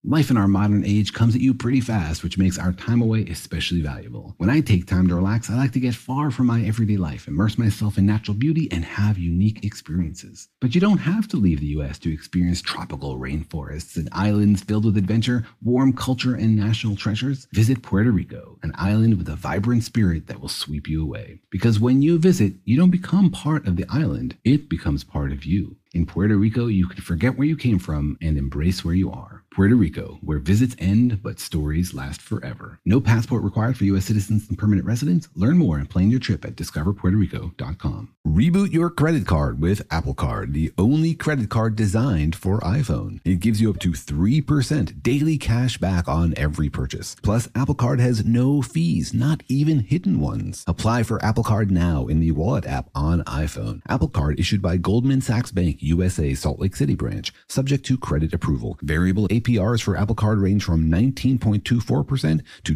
Life in our modern age comes at you pretty fast, which makes our time away especially valuable. When I take time to relax, I like to get far from my everyday life, immerse myself in natural beauty, and have unique experiences. But you don't have to leave the U.S. to experience tropical rainforests and islands filled with adventure, warm culture, and national treasures. Visit Puerto Rico, an island with a vibrant spirit that will sweep you away. Because when you visit, you don't become part of the island, it becomes part of you. In Puerto Rico, you can forget where you came from and embrace where you are. Puerto Rico, where visits end but stories last forever. No passport required for U.S. citizens and permanent residents. Learn more and plan your trip at discoverpuertorico.com. Reboot your credit card with Apple Card, the only credit card designed for iPhone. It gives you up to 3% daily cash back on every purchase. Plus, Apple Card has no fees, not even hidden ones. Apply for Apple Card now in the Wallet app on iPhone. Apple Card issued by Goldman Sachs Bank, USA, Salt Lake City branch, subject to credit approval. Variable APRs for Apple Card range from 19.24% to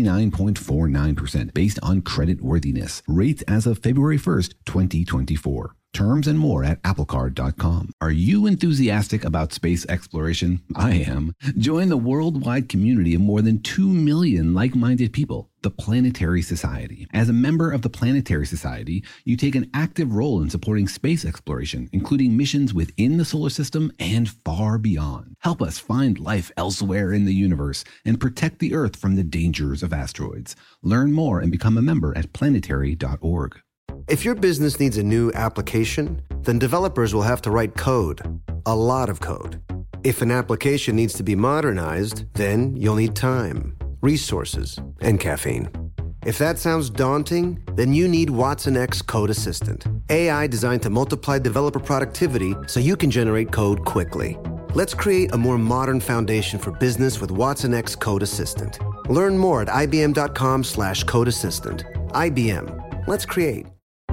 29.49% based on credit worthiness. Rates as of February 1st, 2024. Terms and more at applecard.com. Are you enthusiastic about space exploration? I am. Join the worldwide community of more than 2 million like-minded people, the Planetary Society. As a member of the Planetary Society, you take an active role in supporting space exploration, including missions within the solar system and far beyond. Help us find life elsewhere in the universe and protect the Earth from the dangers of asteroids. Learn more and become a member at planetary.org. If your business needs a new application, then developers will have to write code, a lot of code. If an application needs to be modernized, then you'll need time, resources, and caffeine. If that sounds daunting, then you need Watson X Code Assistant, AI designed to multiply developer productivity so you can generate code quickly. Let's create a more modern foundation for business with Watson X Code Assistant. Learn more at ibm.com/codeassistant. IBM. Let's create.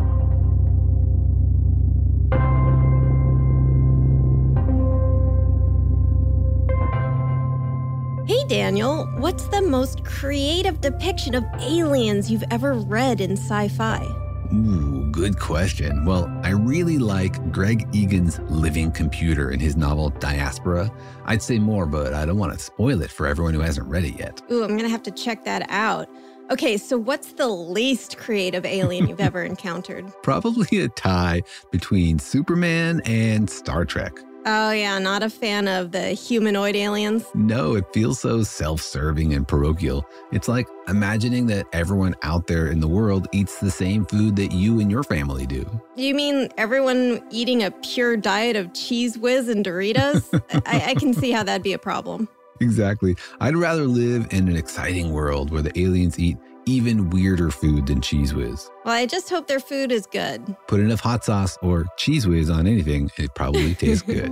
Hey Daniel, what's the most creative depiction of aliens you've ever read in sci-fi? Ooh, good question. Well, I really like Greg Egan's Living Computer in his novel Diaspora. I'd say more, but I don't want to spoil it for everyone who hasn't read it yet. Ooh, I'm going to have to check that out. Okay, so what's the least creative alien you've ever encountered? Probably a tie between Superman and Star Trek. Oh yeah, not a fan of the humanoid aliens? No, it feels so self-serving and parochial. It's like imagining that everyone out there in the world eats the same food that you and your family do. You mean everyone eating a pure diet of Cheez Whiz and Doritos? I can see how that'd be a problem. Exactly. I'd rather live in an exciting world where the aliens eat even weirder food than Cheez Whiz. Well, I just hope their food is good. Put enough hot sauce or Cheez Whiz on anything, it probably tastes good.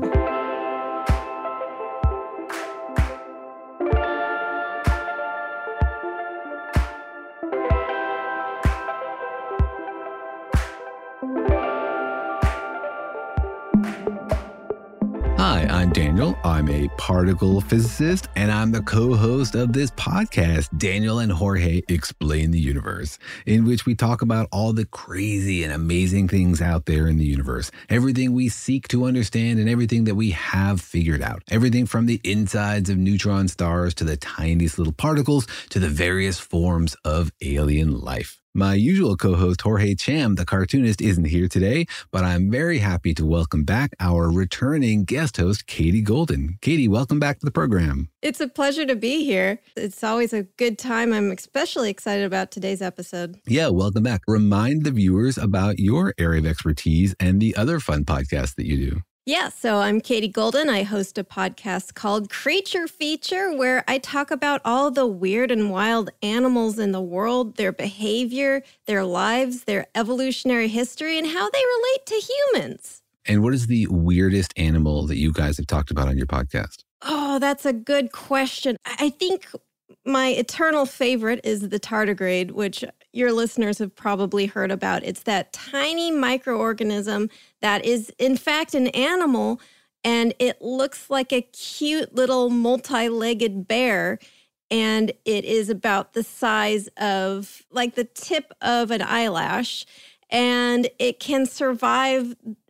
Hi, I'm Daniel. I'm a particle physicist, and I'm the co-host of this podcast, Daniel and Jorge Explain the Universe, in which we talk about all the crazy and amazing things out there in the universe, everything we seek to understand and everything that we have figured out, everything from the insides of neutron stars to the tiniest little particles to the various forms of alien life. My usual co-host, Jorge Cham, the cartoonist, isn't here today, but I'm very happy to welcome back our returning guest host, Katie Golden. Katie, welcome back to the program. It's a pleasure to be here. It's always a good time. I'm especially excited about today's episode. Yeah, welcome back. Remind the viewers about your area of expertise and the other fun podcasts that you do. Yeah, so I'm Katie Golden. I host a podcast called Creature Feature, where I talk about all the weird and wild animals in the world, their behavior, their lives, their evolutionary history, and how they relate to humans. And what is the weirdest animal that you guys have talked about on your podcast? Oh, that's a good question. I think my eternal favorite is the tardigrade, which your listeners have probably heard about. It's that tiny microorganism that is, in fact, an animal, and it looks like a cute little multi-legged bear, and it is about the size of, like, the tip of an eyelash, and it can survive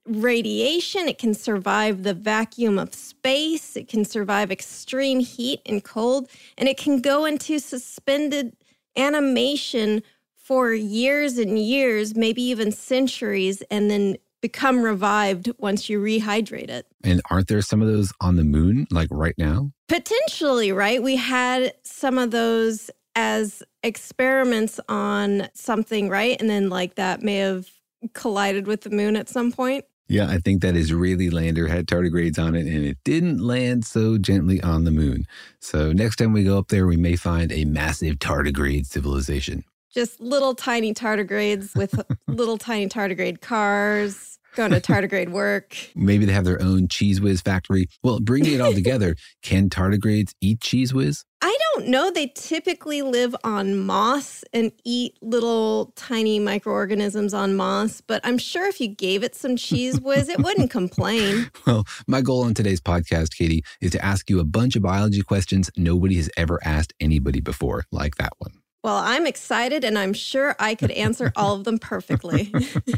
radiation. It can survive the vacuum of space. It can survive extreme heat and cold. And it can go into suspended animation for years and years, maybe even centuries, and then become revived once you rehydrate it. And aren't there some of those on the moon, like right now? Potentially, right? We had some of those as experiments on something, right? And then like that may have collided with the moon at some point. Yeah, I think that Israeli lander had tardigrades on it, and it didn't land so gently on the moon. So next time we go up there, we may find a massive tardigrade civilization. Just little tiny tardigrades with little tiny tardigrade cars, going to tardigrade work. Maybe they have their own Cheese Whiz factory. Well, bringing it all together, can tardigrades eat Cheese Whiz? I don't know. They typically live on moss and eat little tiny microorganisms on moss, but I'm sure if you gave it some Cheese Whiz, it wouldn't complain. Well, my goal on today's podcast, Katie, is to ask you a bunch of biology questions nobody has ever asked anybody before, like that one. Well, I'm excited, and I'm sure I could answer all of them perfectly.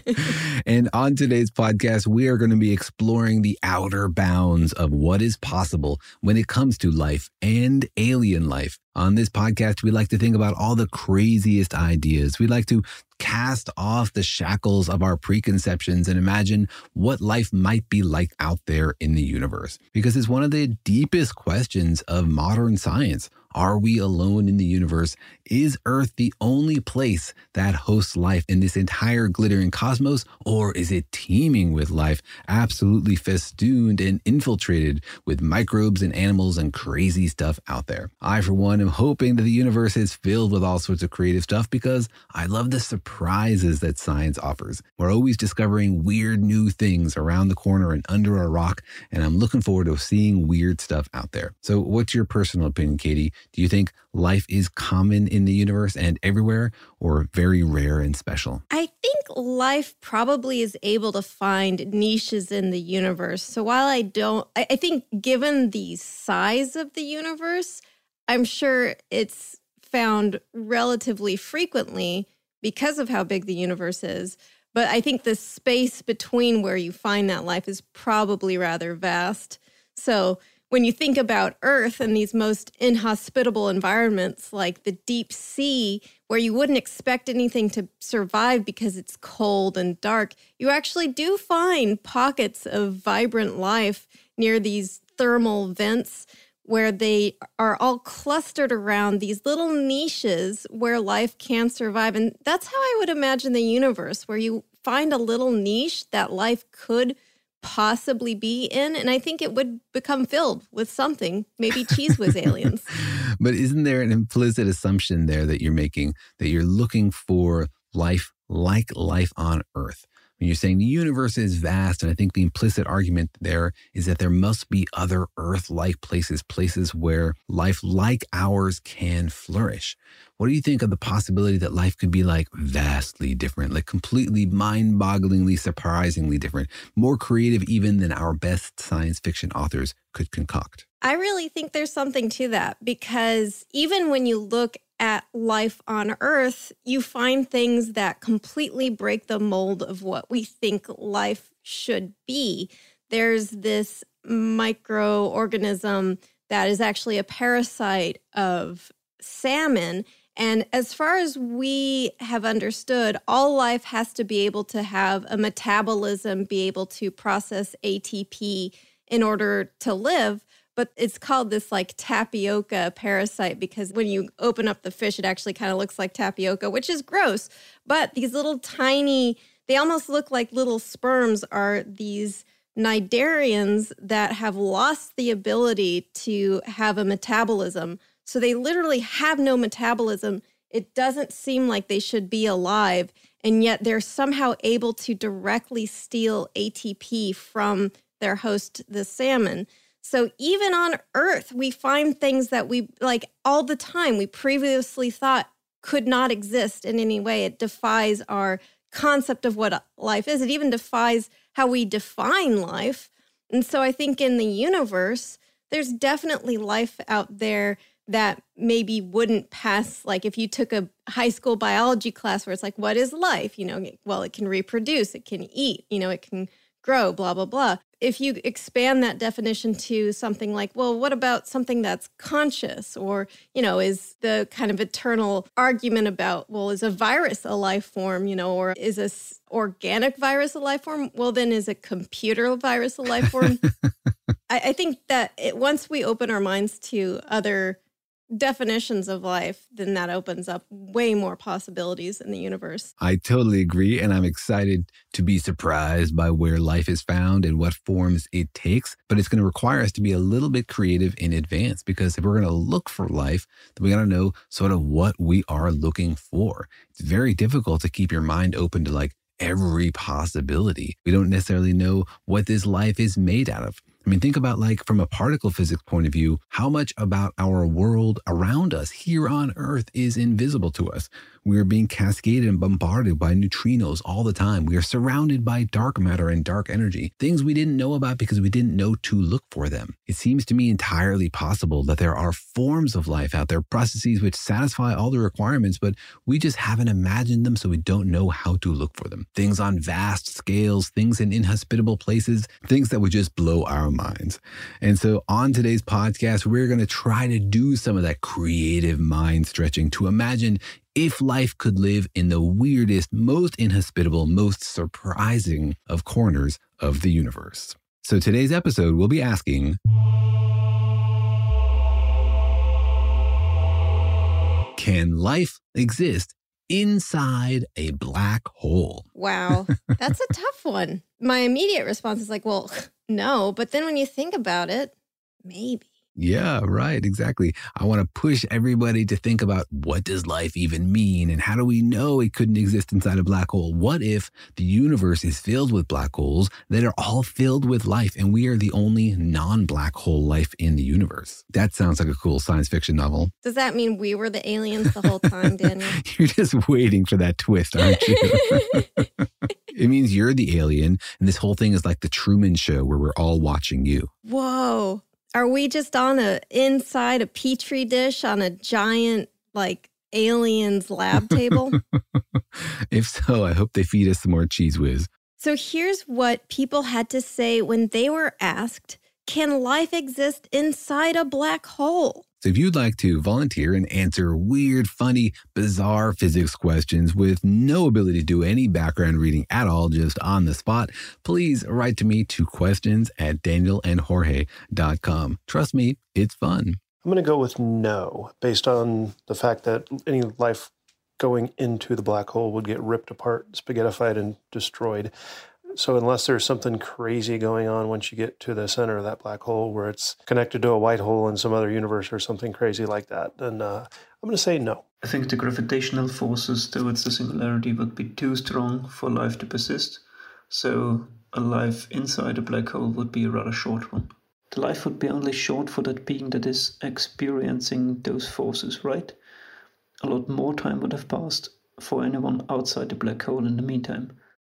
And on today's podcast, we are going to be exploring the outer bounds of what is possible when it comes to life and alien life. On this podcast, we like to think about all the craziest ideas. We like to cast off the shackles of our preconceptions and imagine what life might be like out there in the universe. Because it's one of the deepest questions of modern science. Are we alone in the universe? Is Earth the only place that hosts life in this entire glittering cosmos? Or is it teeming with life, absolutely festooned and infiltrated with microbes and animals and crazy stuff out there? I, for one, am hoping that the universe is filled with all sorts of creative stuff because I love the surprises that science offers. We're always discovering weird new things around the corner and under a rock, and I'm looking forward to seeing weird stuff out there. So what's your personal opinion, Katie? Do you think life is common in the universe and everywhere, or very rare and special? I think life probably is able to find niches in the universe. So while I think given the size of the universe, I'm sure it's found relatively frequently because of how big the universe is. But I think the space between where you find that life is probably rather vast. So when you think about Earth and these most inhospitable environments like the deep sea, where you wouldn't expect anything to survive because it's cold and dark, you actually do find pockets of vibrant life near these thermal vents where they are all clustered around these little niches where life can survive. And that's how I would imagine the universe, where you find a little niche that life could possibly be in, and I think it would become filled with something, maybe Cheese Whiz aliens. But isn't there an implicit assumption there that you're making, that you're looking for life like life on Earth? When you're saying the universe is vast, and I think the implicit argument there is that there must be other Earth-like places, places where life like ours can flourish. What do you think of the possibility that life could be like vastly different, like completely mind-bogglingly, surprisingly different, more creative even than our best science fiction authors could concoct? I really think there's something to that, because even when you look at life on Earth, you find things that completely break the mold of what we think life should be. There's this microorganism that is actually a parasite of salmon. And as far as we have understood, all life has to be able to have a metabolism, be able to process ATP in order to live. But it's called this like tapioca parasite because when you open up the fish, it actually kind of looks like tapioca, which is gross. But these little tiny, they almost look like little sperms, are these cnidarians that have lost the ability to have a metabolism. So they literally have no metabolism. It doesn't seem like they should be alive, and yet they're somehow able to directly steal ATP from their host, the salmon. So even on Earth, we find things that we, like all the time, we previously thought could not exist in any way. It defies our concept of what life is. It even defies how we define life. And so I think in the universe, there's definitely life out there that maybe wouldn't pass, like if you took a high school biology class where it's like, what is life? You know, well, it can reproduce, it can eat, you know, it can grow, blah, blah, blah. If you expand that definition to something like, well, what about something that's conscious? Or, is the kind of eternal argument about, well, is a virus a life form, or is a organic virus a life form? Well, then is a computer virus a life form? I think that once we open our minds to other definitions of life, then that opens up way more possibilities in the universe. I totally agree, and I'm excited to be surprised by where life is found and what forms it takes. But it's going to require us to be a little bit creative in advance, because if we're going to look for life, then we got to know sort of what we are looking for. It's very difficult to keep your mind open to like every possibility. We don't necessarily know what this life is made out of. I mean, think about like from a particle physics point of view, how much about our world around us here on Earth is invisible to us. We are being cascaded and bombarded by neutrinos all the time. We are surrounded by dark matter and dark energy, things we didn't know about because we didn't know to look for them. It seems to me entirely possible that there are forms of life out there, processes which satisfy all the requirements, but we just haven't imagined them, so we don't know how to look for them. Things on vast scales, things in inhospitable places, things that would just blow our minds. And so on today's podcast, we're going to try to do some of that creative mind stretching to imagine if life could live in the weirdest, most inhospitable, most surprising of corners of the universe. So today's episode, we'll be asking, can life exist inside a black hole? Wow, that's a tough one. My immediate response is like, well, no. But then when you think about it, maybe. Yeah, right. Exactly. I want to push everybody to think about, what does life even mean? And how do we know it couldn't exist inside a black hole? What if the universe is filled with black holes that are all filled with life and we are the only non-black hole life in the universe? That sounds like a cool science fiction novel. Does that mean we were the aliens the whole time, Daniel? You're just waiting for that twist, aren't you? It means you're the alien, and this whole thing is like the Truman Show where we're all watching you. Whoa. Are we just inside a Petri dish on a giant, like, aliens lab table? If so, I hope they feed us some more Cheese Whiz. So here's what people had to say when they were asked, can life exist inside a black hole? So if you'd like to volunteer and answer weird, funny, bizarre physics questions with no ability to do any background reading at all, just on the spot, please write to me to questions@danielandjorge.com. Trust me, it's fun. I'm going to go with no, based on the fact that any life going into the black hole would get ripped apart, spaghettified, and destroyed. So unless there's something crazy going on once you get to the center of that black hole where it's connected to a white hole in some other universe or something crazy like that, then I'm going to say no. I think the gravitational forces towards the singularity would be too strong for life to persist. So a life inside a black hole would be a rather short one. The life would be only short for that being that is experiencing those forces, right? A lot more time would have passed for anyone outside the black hole in the meantime.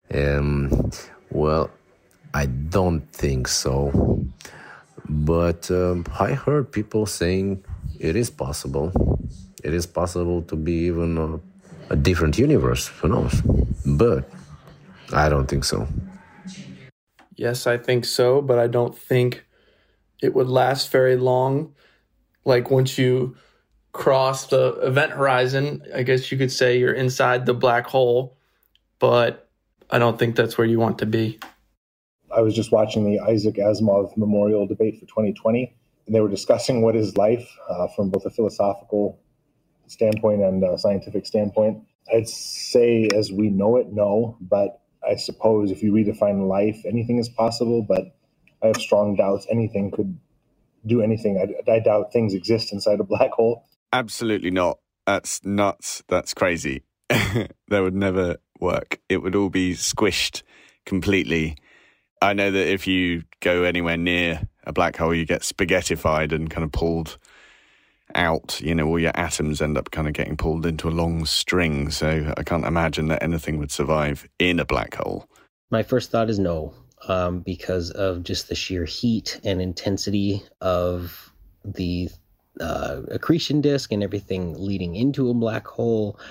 Well, I don't think so. But I heard people saying it is possible. It is possible to be even a different universe. Who knows? But I don't think so. Yes, I think so, but I don't think it would last very long. Like once you cross the event horizon, I guess you could say you're inside the black hole, but I don't think that's where you want to be. I was just watching the Isaac Asimov Memorial Debate for 2020, and they were discussing what is life from both a philosophical standpoint and a scientific standpoint. I'd say as we know it, no, but I suppose if you redefine life, anything is possible, but I have strong doubts anything could do anything. I doubt things exist inside a black hole. Absolutely not. That's nuts. That's crazy. That would never work. It would all be squished completely. I know that if you go anywhere near a black hole, you get spaghettified and kind of pulled out. You know, all your atoms end up kind of getting pulled into a long string. So I can't imagine that anything would survive in a black hole. My first thought is no, because of just the sheer heat and intensity of the accretion disk and everything leading into a black hole.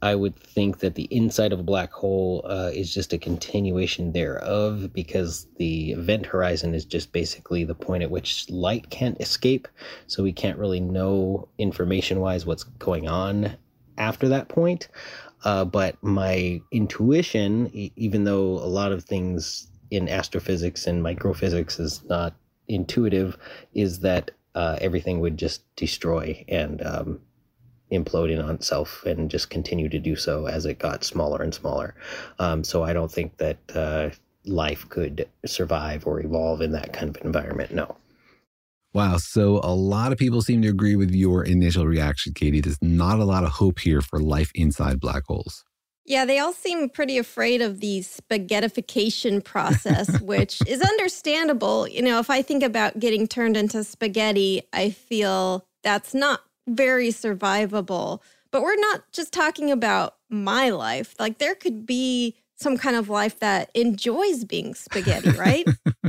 I would think that the inside of a black hole is just a continuation thereof, because the event horizon is just basically the point at which light can't escape. So we can't really know information-wise what's going on after that point. But my intuition, even though a lot of things in astrophysics and microphysics is not intuitive, is that everything would just destroy and implode in on itself and just continue to do so as it got smaller and smaller. So I don't think that life could survive or evolve in that kind of environment, no. Wow, so a lot of people seem to agree with your initial reaction, Katie. There's not a lot of hope here for life inside black holes. Yeah, they all seem pretty afraid of the spaghettification process, which is understandable. You know, if I think about getting turned into spaghetti, I feel that's not very survivable. But we're not just talking about my life. Like, there could be some kind of life that enjoys being spaghetti, right?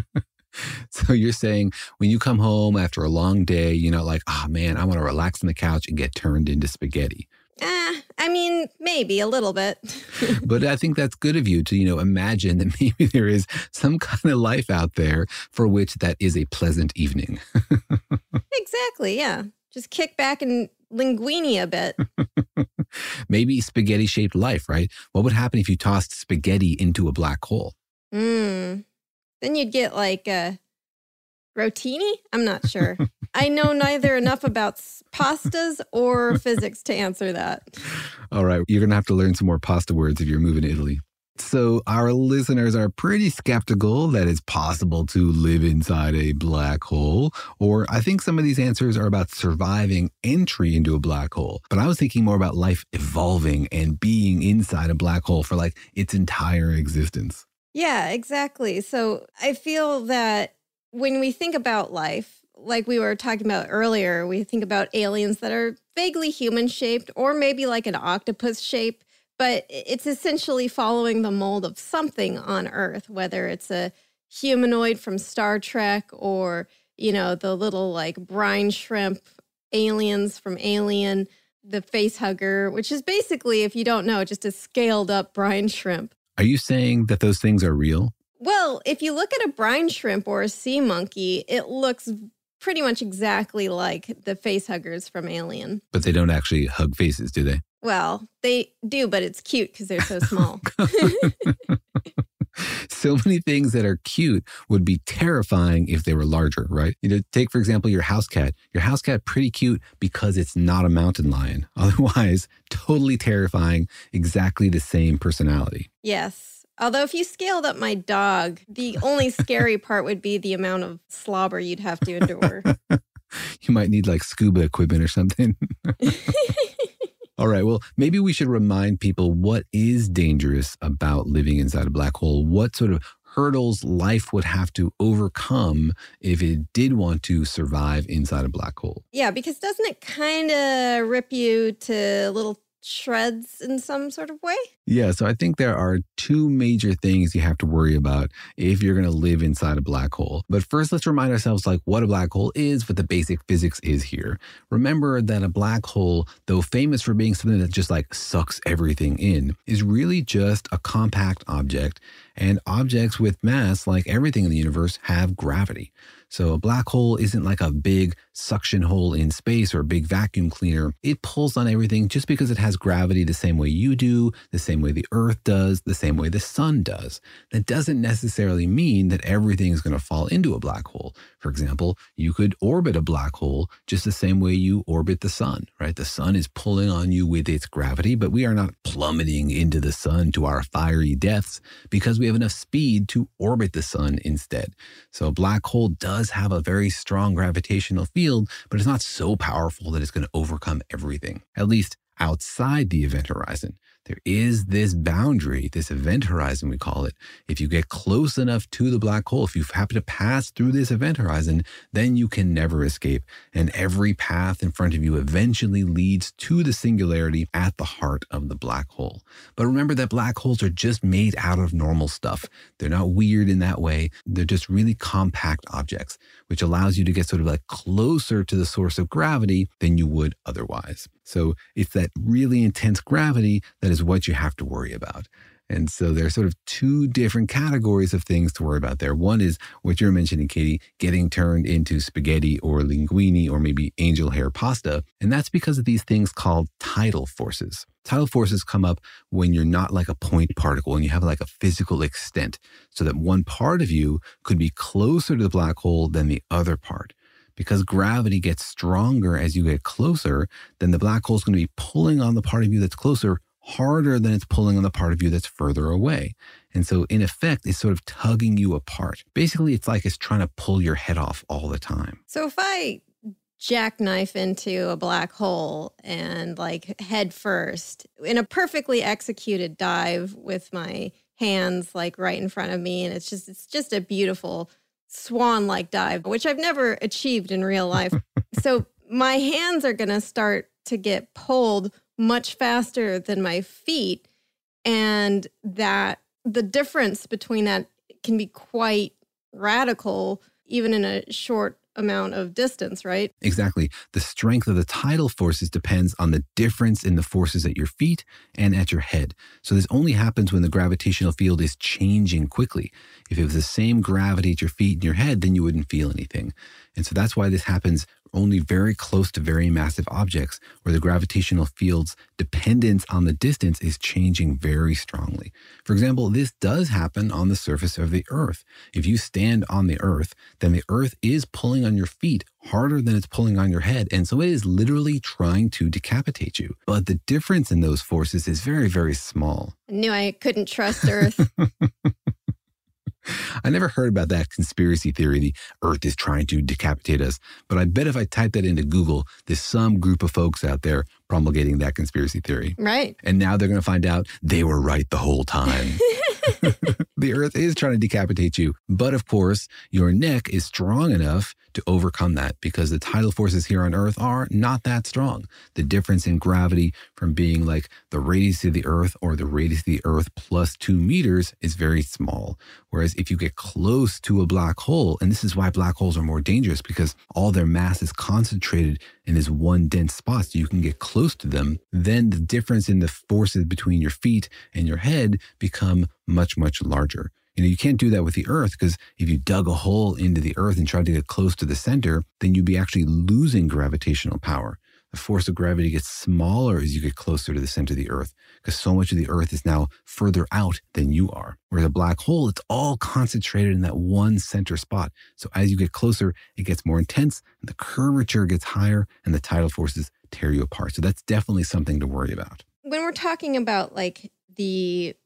So you're saying when you come home after a long day, you're not like, oh man, I want to relax on the couch and get turned into spaghetti. I mean, maybe a little bit. But I think that's good of you to, imagine that maybe there is some kind of life out there for which that is a pleasant evening. Exactly, yeah. Just kick back and linguini a bit. Maybe spaghetti-shaped life, right? What would happen if you tossed spaghetti into a black hole? Then you'd get like a rotini? I'm not sure. I know neither enough about pastas or physics to answer that. All right. You're going to have to learn some more pasta words if you're moving to Italy. So our listeners are pretty skeptical that it's possible to live inside a black hole. Or I think some of these answers are about surviving entry into a black hole. But I was thinking more about life evolving and being inside a black hole for like its entire existence. Yeah, exactly. So I feel that when we think about life, like we were talking about earlier, we think about aliens that are vaguely human-shaped or maybe like an octopus shape, but it's essentially following the mold of something on Earth, whether it's a humanoid from Star Trek or, the little like brine shrimp aliens from Alien, the face hugger, which is basically, if you don't know, just a scaled up brine shrimp. Are you saying that those things are real? Well, if you look at a brine shrimp or a sea monkey, it looks pretty much exactly like the face huggers from Alien. But they don't actually hug faces, do they? Well, they do, but it's cute because they're so small. So many things that are cute would be terrifying if they were larger, right? Take, for example, your house cat. Your house cat, pretty cute because it's not a mountain lion. Otherwise, totally terrifying, exactly the same personality. Yes. Although if you scaled up my dog, the only scary part would be the amount of slobber you'd have to endure. You might need like scuba equipment or something. All right, well, maybe we should remind people what is dangerous about living inside a black hole. What sort of hurdles life would have to overcome if it did want to survive inside a black hole? Yeah, because doesn't it kind of rip you to little shreds in some sort of way? Yeah, so I think there are two major things you have to worry about if you're going to live inside a black hole. But first, let's remind ourselves like what a black hole is, what the basic physics is here. Remember that a black hole, though famous for being something that just like sucks everything in, is really just a compact object. And objects with mass, like everything in the universe, have gravity. So a black hole isn't like a big suction hole in space or a big vacuum cleaner. It pulls on everything just because it has gravity the same way you do, the same way the Earth does, the same way the sun does. That doesn't necessarily mean that everything is going to fall into a black hole. For example, you could orbit a black hole just the same way you orbit the sun, right? The sun is pulling on you with its gravity, but we are not plummeting into the sun to our fiery deaths because we have enough speed to orbit the sun instead. So a black hole does have a very strong gravitational field, but it's not so powerful that it's going to overcome everything, at least outside the event horizon. There is this boundary, this event horizon, we call it. If you get close enough to the black hole, if you happen to pass through this event horizon, then you can never escape. And every path in front of you eventually leads to the singularity at the heart of the black hole. But remember that black holes are just made out of normal stuff. They're not weird in that way. They're just really compact objects, which allows you to get sort of like closer to the source of gravity than you would otherwise. So it's that really intense gravity that is what you have to worry about. And so there are sort of two different categories of things to worry about there. One is what you're mentioning, Katie, getting turned into spaghetti or linguine or maybe angel hair pasta. And that's because of these things called tidal forces. Tidal forces come up when you're not like a point particle and you have like a physical extent, so that one part of you could be closer to the black hole than the other part. Because gravity gets stronger as you get closer, then the black hole is going to be pulling on the part of you that's closer harder than it's pulling on the part of you that's further away. And so in effect, it's sort of tugging you apart. Basically, it's like it's trying to pull your head off all the time. So if I jackknife into a black hole and like head first in a perfectly executed dive with my hands like right in front of me, and it's just a beautiful swan-like dive, which I've never achieved in real life. So my hands are going to start to get pulled much faster than my feet, and that the difference between that can be quite radical even in a short amount of distance, right? Exactly. The strength of the tidal forces depends on the difference in the forces at your feet and at your head. So this only happens when the gravitational field is changing quickly. If it was the same gravity at your feet and your head, then you wouldn't feel anything. And so that's why this happens only very close to very massive objects, where the gravitational field's dependence on the distance is changing very strongly. For example, this does happen on the surface of the Earth. If you stand on the Earth, then the Earth is pulling on your feet harder than it's pulling on your head. And so it is literally trying to decapitate you. But the difference in those forces is very, very small. I knew I couldn't trust Earth. I never heard about that conspiracy theory, the Earth is trying to decapitate us. But I bet if I type that into Google, there's some group of folks out there promulgating that conspiracy theory. Right. And now they're going to find out they were right the whole time. The Earth is trying to decapitate you. But of course, your neck is strong enough to overcome that, because the tidal forces here on Earth are not that strong. The difference in gravity from being like the radius of the Earth or the radius of the Earth plus 2 meters is very small. Whereas if you get close to a black hole, and this is why black holes are more dangerous, because all their mass is concentrated in this one dense spot, so you can get close to them, then the difference in the forces between your feet and your head become much, much larger. You know, you can't do that with the Earth, because if you dug a hole into the Earth and tried to get close to the center, then you'd be actually losing gravitational power. The force of gravity gets smaller as you get closer to the center of the Earth, because so much of the Earth is now further out than you are. Whereas a black hole, it's all concentrated in that one center spot. So as you get closer, it gets more intense, and the curvature gets higher, and the tidal forces tear you apart. So that's definitely something to worry about. When we're talking about like the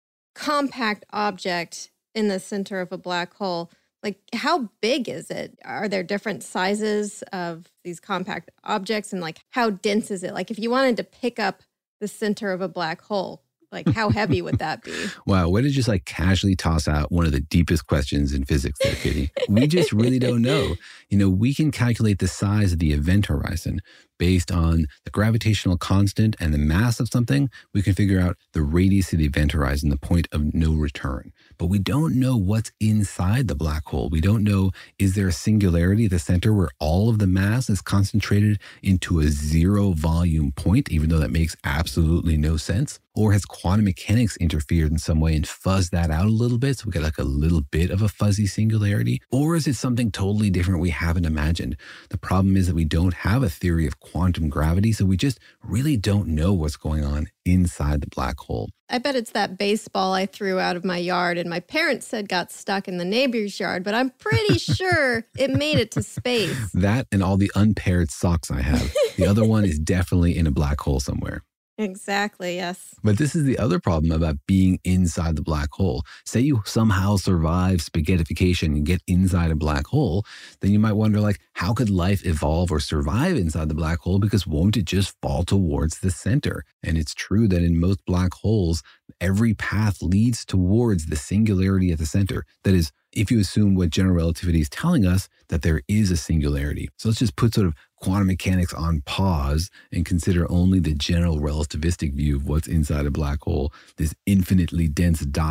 compact object in the center of a black hole, like how big is it? Are there different sizes of these compact objects, and like how dense is it? Like if you wanted to pick up the center of a black hole, like how heavy would that be? Wow, way to just like casually toss out one of the deepest questions in physics there, Katie. We just really don't know. You know, we can calculate the size of the event horizon based on the gravitational constant and the mass of something. We can figure out the radius of the event horizon, the point of no return. But we don't know what's inside the black hole. We don't know, is there a singularity at the center where all of the mass is concentrated into a zero volume point, even though that makes absolutely no sense? Or has quantum mechanics interfered in some way and fuzzed that out a little bit, so we get like a little bit of a fuzzy singularity? Or is it something totally different we haven't imagined? The problem is that we don't have a theory of quantum gravity, so we just really don't know what's going on inside the black hole. I bet it's that baseball I threw out of my yard and my parents said got stuck in the neighbor's yard, but I'm pretty sure it made it to space. That and all the unpaired socks I have. The other one is definitely in a black hole somewhere. Exactly, yes. But this is the other problem about being inside the black hole. Say you somehow survive spaghettification and get inside a black hole, then you might wonder, like, how could life evolve or survive inside the black hole? Because won't it just fall towards the center? And it's true that in most black holes, every path leads towards the singularity at the center. That is, if you assume what general relativity is telling us, that there is a singularity. So let's just put sort of quantum mechanics on pause and consider only the general relativistic view of what's inside a black hole, this infinitely dense dot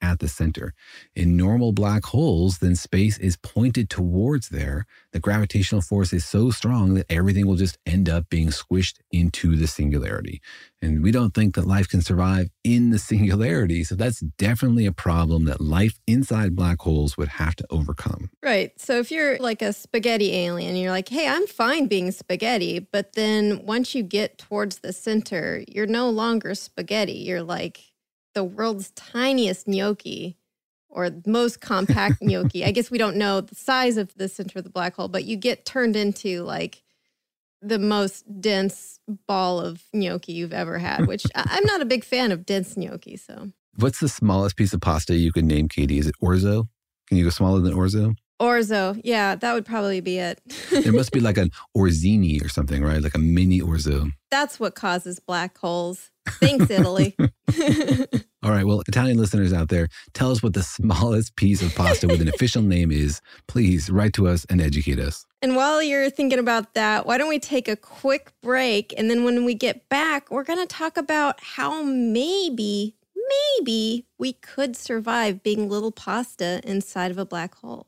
at the center. In normal black holes, then space is pointed towards there. The gravitational force is so strong that everything will just end up being squished into the singularity. And we don't think that life can survive in the singularity. So that's definitely a problem that life inside black holes would have to overcome. Right. So if you're like a spaghetti alien, you're like, hey, I'm fine being spaghetti. But then once you get towards the center, you're no longer spaghetti. You're like the world's tiniest gnocchi or most compact gnocchi. I guess we don't know the size of the center of the black hole, but you get turned into like the most dense ball of gnocchi you've ever had, which I'm not a big fan of dense gnocchi. So, what's the smallest piece of pasta you can name, Katie? Is it orzo? Can you go smaller than orzo? Orzo. Yeah, that would probably be it. There must be like an orzini or something, right? Like a mini orzo. That's what causes black holes. Thanks, Italy. All right. Well, Italian listeners out there, tell us what the smallest piece of pasta with an official name is. Please write to us and educate us. And while you're thinking about that, why don't we take a quick break? And then when we get back, we're going to talk about how maybe we could survive being little pasta inside of a black hole.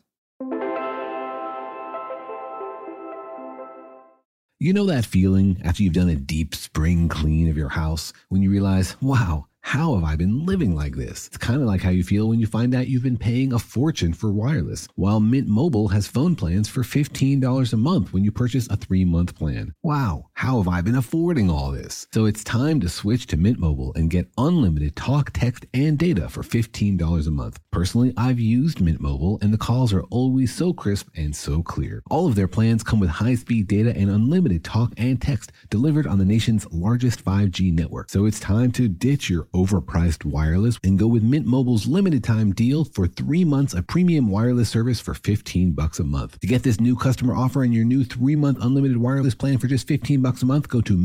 You know that feeling after you've done a deep spring clean of your house when you realize, wow, how have I been living like this? It's kind of like how you feel when you find out you've been paying a fortune for wireless, while Mint Mobile has phone plans for $15 a month when you purchase a 3-month plan. Wow, how have I been affording all this? So it's time to switch to Mint Mobile and get unlimited talk, text, and data for $15 a month. Personally, I've used Mint Mobile, and the calls are always so crisp and so clear. All of their plans come with high-speed data and unlimited talk and text delivered on the nation's largest 5G network. So it's time to ditch your overpriced wireless and go with Mint Mobile's limited time deal for 3 months of premium wireless service for $15 a month. To get this new customer offer and your new 3-month unlimited wireless plan for just $15 a month, go to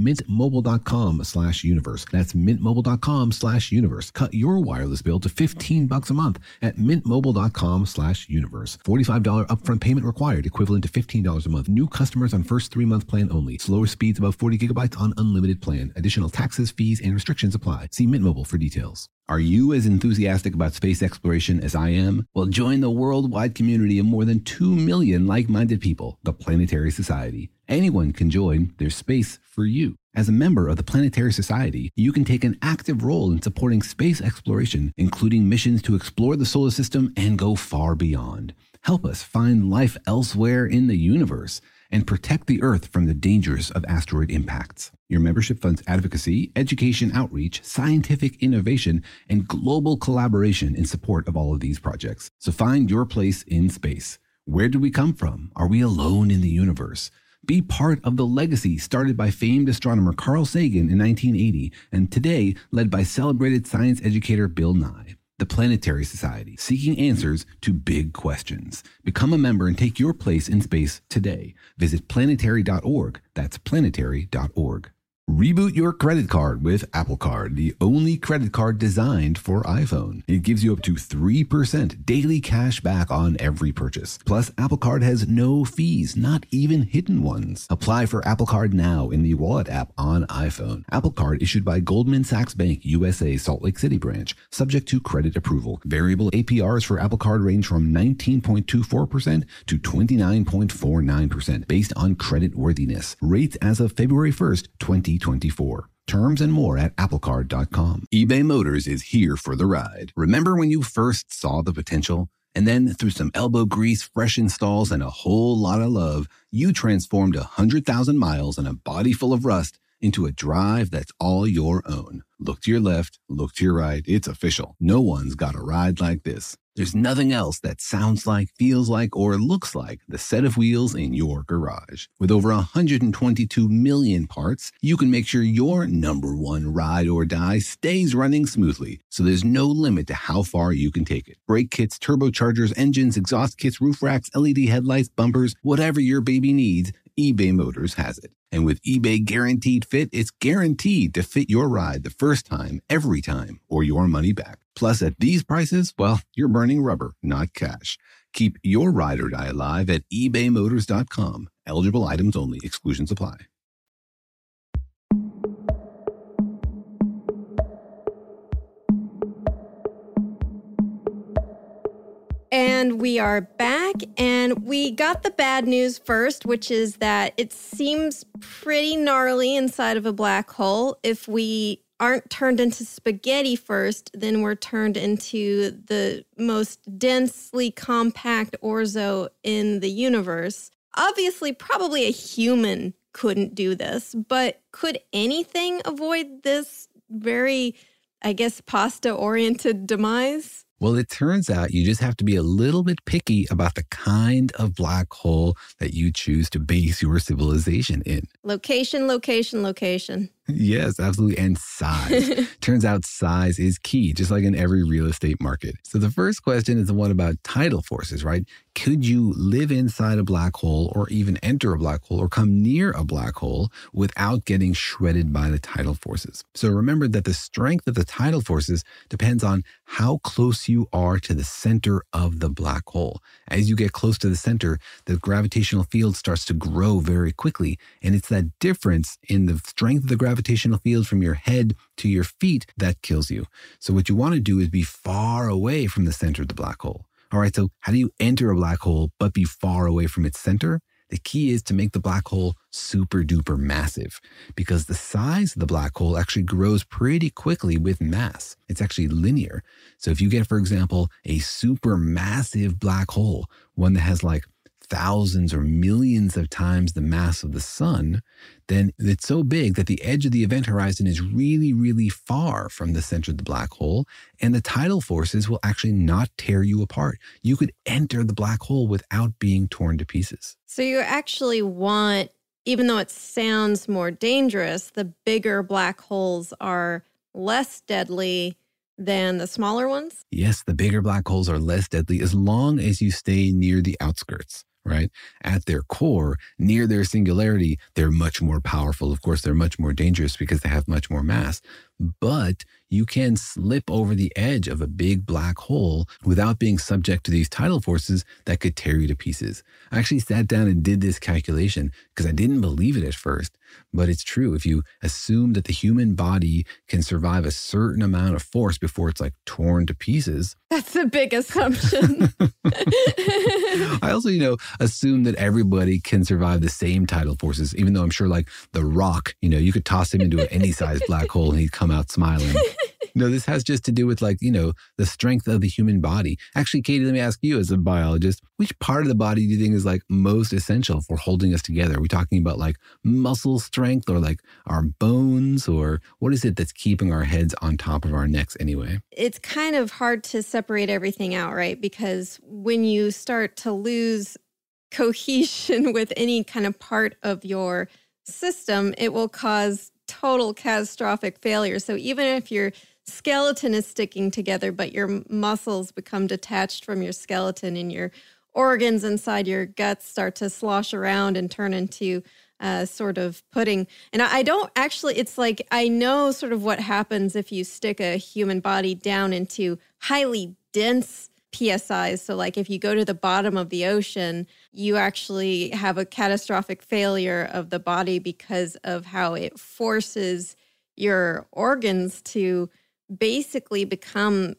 mintmobile.com/universe. That's mintmobile.com/universe. Cut your wireless bill to $15 a month at mintmobile.com/universe. $45 upfront payment required, equivalent to $15 a month. New customers on first 3-month plan only. Slower speeds above 40 gigabytes on unlimited plan. Additional taxes, fees, and restrictions apply. See Mint Mobile for details. Are you as enthusiastic about space exploration as I am? Well, join the worldwide community of more than 2 million like-minded people, the Planetary Society. Anyone can join. There's space for you. As a member of the Planetary Society, you can take an active role in supporting space exploration, including missions to explore the solar system and go far beyond. Help us find life elsewhere in the universe and protect the Earth from the dangers of asteroid impacts. Your membership funds advocacy, education outreach, scientific innovation, and global collaboration in support of all of these projects. So find your place in space. Where did we come from? Are we alone in the universe? Be part of the legacy started by famed astronomer Carl Sagan in 1980 and today led by celebrated science educator Bill Nye. The Planetary Society, seeking answers to big questions. Become a member and take your place in space today. Visit planetary.org. That's planetary.org. Reboot your credit card with Apple Card, the only credit card designed for iPhone. It gives you up to 3% daily cash back on every purchase. Plus, Apple Card has no fees, not even hidden ones. Apply for Apple Card now in the Wallet app on iPhone. Apple Card issued by Goldman Sachs Bank, USA, Salt Lake City branch, subject to credit approval. Variable APRs for Apple Card range from 19.24% to 29.49% based on credit worthiness. Rates as of February 1st, 2024. Terms and more at applecard.com. eBay Motors is here for the ride. Remember when you first saw the potential? And then through some elbow grease, fresh installs, and a whole lot of love, you transformed 100,000 miles and a body full of rust into a drive that's all your own. Look to your left, look to your right. It's official. No one's got a ride like this. There's nothing else that sounds like, feels like, or looks like the set of wheels in your garage. With over 122 million parts, you can make sure your number one ride or die stays running smoothly, so there's no limit to how far you can take it. Brake kits, turbochargers, engines, exhaust kits, roof racks, LED headlights, bumpers, whatever your baby needs, eBay Motors has it. And with eBay Guaranteed Fit, it's guaranteed to fit your ride the first time, every time, or your money back. Plus, at these prices, well, you're burning rubber, not cash. Keep your ride or die alive at ebaymotors.com. Eligible items only. Exclusions apply. And we are back, and we got the bad news first, which is that it seems pretty gnarly inside of a black hole. If we aren't turned into spaghetti first, then we're turned into the most densely compact orzo in the universe. Obviously, probably a human couldn't do this, but could anything avoid this very, I guess, pasta-oriented demise? Well, it turns out you just have to be a little bit picky about the kind of black hole that you choose to base your civilization in. Location, location, location. Yes, absolutely. And size. Turns out size is key, just like in every real estate market. So the first question is the one about tidal forces, right? Could you live inside a black hole or even enter a black hole or come near a black hole without getting shredded by the tidal forces? So remember that the strength of the tidal forces depends on how close you are to the center of the black hole. As you get close to the center, the gravitational field starts to grow very quickly. And it's that difference in the strength of the gravitational field from your head to your feet that kills you. So what you want to do is be far away from the center of the black hole. All right, so how do you enter a black hole but be far away from its center? The key is to make the black hole super duper massive, because the size of the black hole actually grows pretty quickly with mass. It's actually linear. So if you get, for example, a super massive black hole, one that has like thousands or millions of times the mass of the sun, then it's so big that the edge of the event horizon is really, really far from the center of the black hole, and the tidal forces will actually not tear you apart. You could enter the black hole without being torn to pieces. So you actually want, even though it sounds more dangerous, the bigger black holes are less deadly than the smaller ones? Yes, the bigger black holes are less deadly as long as you stay near the outskirts. Right? At their core, near their singularity, they're much more powerful. Of course, they're much more dangerous because they have much more mass. But you can slip over the edge of a big black hole without being subject to these tidal forces that could tear you to pieces. I actually sat down and did this calculation because I didn't believe it at first, but it's true. If you assume that the human body can survive a certain amount of force before it's like torn to pieces. That's a big assumption. I also, assume that everybody can survive the same tidal forces, even though I'm sure like The Rock, you could toss him into any size black hole and he'd come out smiling. No, this has just to do with the strength of the human body. Actually, Katie, let me ask you as a biologist, which part of the body do you think is like most essential for holding us together? Are we talking about like muscle strength or like our bones, or what is it that's keeping our heads on top of our necks anyway? It's kind of hard to separate everything out, right? Because when you start to lose cohesion with any kind of part of your system, it will cause total catastrophic failure. So even if your skeleton is sticking together, but your muscles become detached from your skeleton and your organs inside your guts start to slosh around and turn into sort of pudding. And I don't actually, it's like, I know sort of what happens if you stick a human body down into highly dense PSIs. So like if you go to the bottom of the ocean, you actually have a catastrophic failure of the body because of how it forces your organs to basically become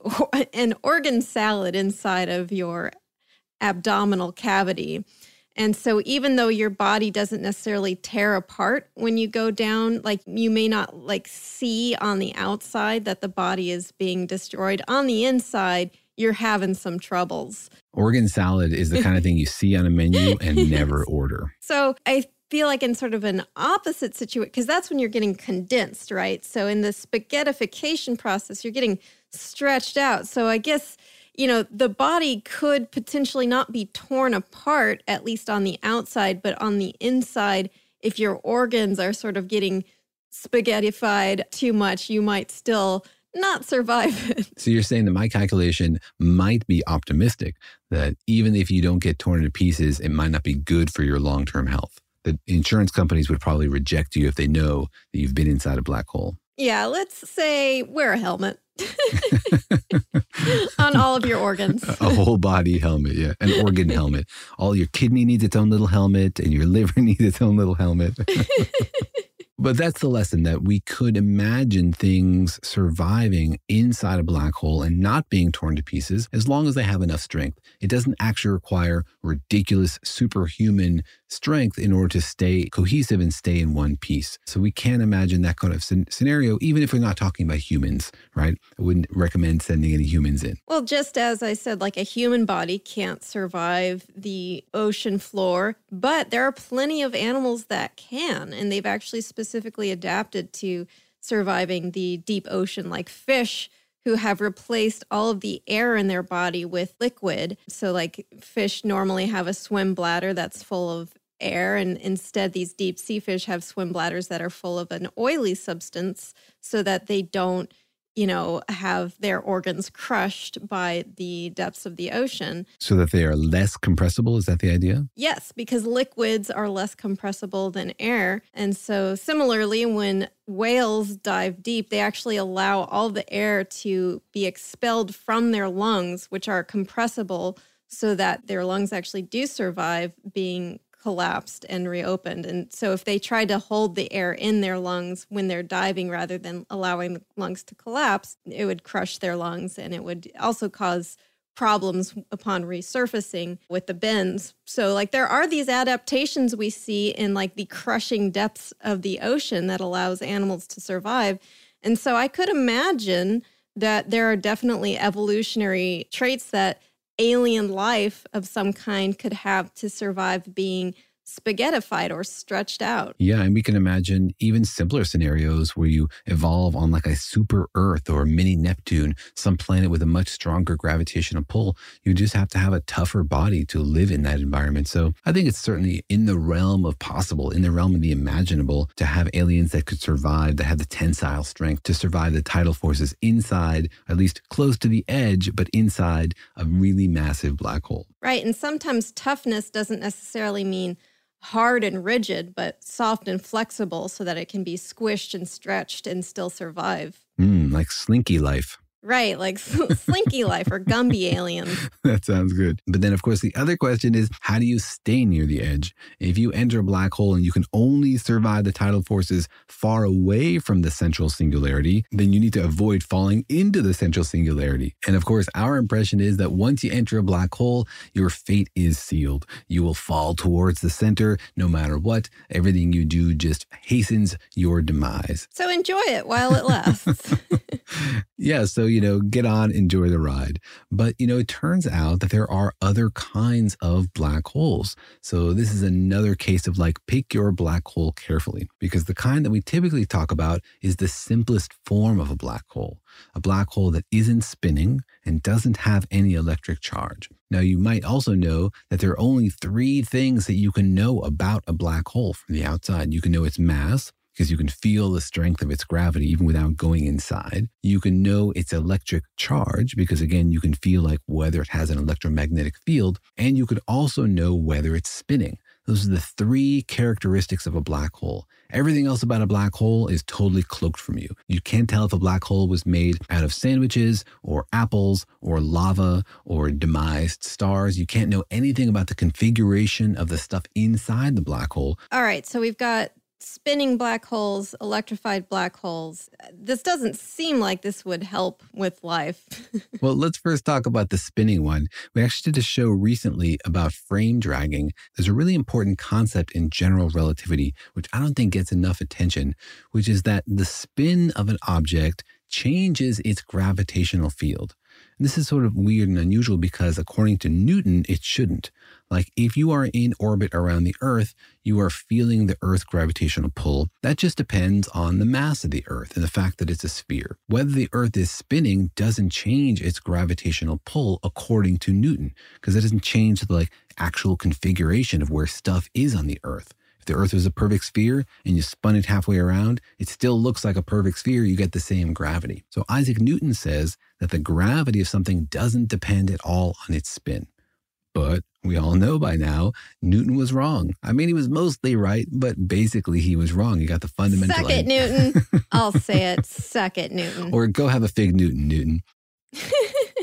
an organ salad inside of your abdominal cavity. And so even though your body doesn't necessarily tear apart when you go down, like you may not like see on the outside that the body is being destroyed. On the inside, you're having some troubles. Organ salad is the kind of thing you see on a menu and never order. So I feel like in sort of an opposite situation, because that's when you're getting condensed, right? So in the spaghettification process, you're getting stretched out. So I guess, the body could potentially not be torn apart, at least on the outside, but on the inside, if your organs are sort of getting spaghettified too much, you might still not survive it. So you're saying that my calculation might be optimistic, that even if you don't get torn to pieces, it might not be good for your long-term health. The insurance companies would probably reject you if they know that you've been inside a black hole. Yeah, let's say wear a helmet on all of your organs. A whole body helmet, yeah. An organ helmet. All your kidney needs its own little helmet and your liver needs its own little helmet. But that's the lesson, that we could imagine things surviving inside a black hole and not being torn to pieces as long as they have enough strength. It doesn't actually require ridiculous superhuman strength in order to stay cohesive and stay in one piece. So we can imagine that kind of scenario, even if we're not talking about humans, right? I wouldn't recommend sending any humans in. Well, just as I said, like a human body can't survive the ocean floor, but there are plenty of animals that can, and they've actually specifically adapted to surviving the deep ocean, like fish who have replaced all of the air in their body with liquid. So like fish normally have a swim bladder that's full of air, and instead these deep sea fish have swim bladders that are full of an oily substance so that they don't, have their organs crushed by the depths of the ocean. So that they are less compressible? Is that the idea? Yes, because liquids are less compressible than air. And so similarly, when whales dive deep, they actually allow all the air to be expelled from their lungs, which are compressible, so that their lungs actually do survive being collapsed and reopened. And so if they tried to hold the air in their lungs when they're diving rather than allowing the lungs to collapse, it would crush their lungs, and it would also cause problems upon resurfacing with the bends. So like there are these adaptations we see in like the crushing depths of the ocean that allows animals to survive. And so I could imagine that there are definitely evolutionary traits that alien life of some kind could have to survive being spaghettified or stretched out. Yeah, and we can imagine even simpler scenarios where you evolve on like a super Earth or a mini Neptune, some planet with a much stronger gravitational pull. You just have to have a tougher body to live in that environment. So I think it's certainly in the realm of possible, in the realm of the imaginable, to have aliens that could survive, that have the tensile strength to survive the tidal forces inside, at least close to the edge, but inside a really massive black hole. Right, and sometimes toughness doesn't necessarily mean hard and rigid, but soft and flexible so that it can be squished and stretched and still survive. Like Slinky life. Right, like Slinky life or Gumby aliens. That sounds good. But then, of course, the other question is, how do you stay near the edge? If you enter a black hole and you can only survive the tidal forces far away from the central singularity, then you need to avoid falling into the central singularity. And of course, our impression is that once you enter a black hole, your fate is sealed. You will fall towards the center no matter what. Everything you do just hastens your demise. So enjoy it while it lasts. Yeah, so, get on, enjoy the ride. But, it turns out that there are other kinds of black holes. So this is another case of like, pick your black hole carefully, because the kind that we typically talk about is the simplest form of a black hole that isn't spinning and doesn't have any electric charge. Now, you might also know that there are only 3 things that you can know about a black hole from the outside. You can know its mass, because you can feel the strength of its gravity even without going inside. You can know its electric charge because, again, you can feel like whether it has an electromagnetic field, and you could also know whether it's spinning. Those are the 3 characteristics of a black hole. Everything else about a black hole is totally cloaked from you. You can't tell if a black hole was made out of sandwiches or apples or lava or demised stars. You can't know anything about the configuration of the stuff inside the black hole. All right, so we've got spinning black holes, electrified black holes. This doesn't seem like this would help with life. Well, let's first talk about the spinning one. We actually did a show recently about frame dragging. There's a really important concept in general relativity, which I don't think gets enough attention, which is that the spin of an object changes its gravitational field. And this is sort of weird and unusual because according to Newton, it shouldn't. Like if you are in orbit around the Earth, you are feeling the Earth's gravitational pull. That just depends on the mass of the Earth and the fact that it's a sphere. Whether the Earth is spinning doesn't change its gravitational pull according to Newton, because it doesn't change the actual configuration of where stuff is on the Earth. If the Earth was a perfect sphere and you spun it halfway around, it still looks like a perfect sphere. You get the same gravity. So Isaac Newton says that the gravity of something doesn't depend at all on its spin. But we all know by now, Newton was wrong. I mean, he was mostly right, but basically he was wrong. He got the fundamental... Suck it, Newton. I'll say it. Suck it, Newton. Or go have a fig Newton.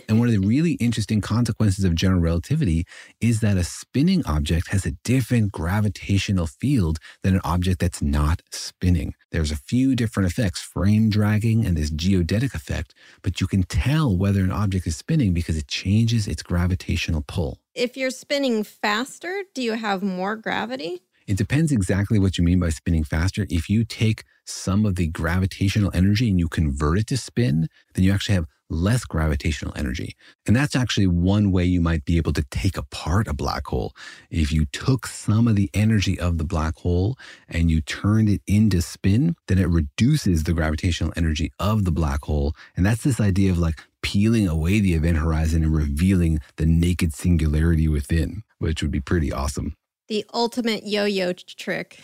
And one of the really interesting consequences of general relativity is that a spinning object has a different gravitational field than an object that's not spinning. There's a few different effects, frame dragging and this geodetic effect, but you can tell whether an object is spinning because it changes its gravitational pull. If you're spinning faster, do you have more gravity? It depends exactly what you mean by spinning faster. If you take some of the gravitational energy and you convert it to spin, then you actually have less gravitational energy. And that's actually one way you might be able to take apart a black hole. If you took some of the energy of the black hole and you turned it into spin, then it reduces the gravitational energy of the black hole. And that's this idea of like peeling away the event horizon and revealing the naked singularity within, which would be pretty awesome. The ultimate yo-yo trick.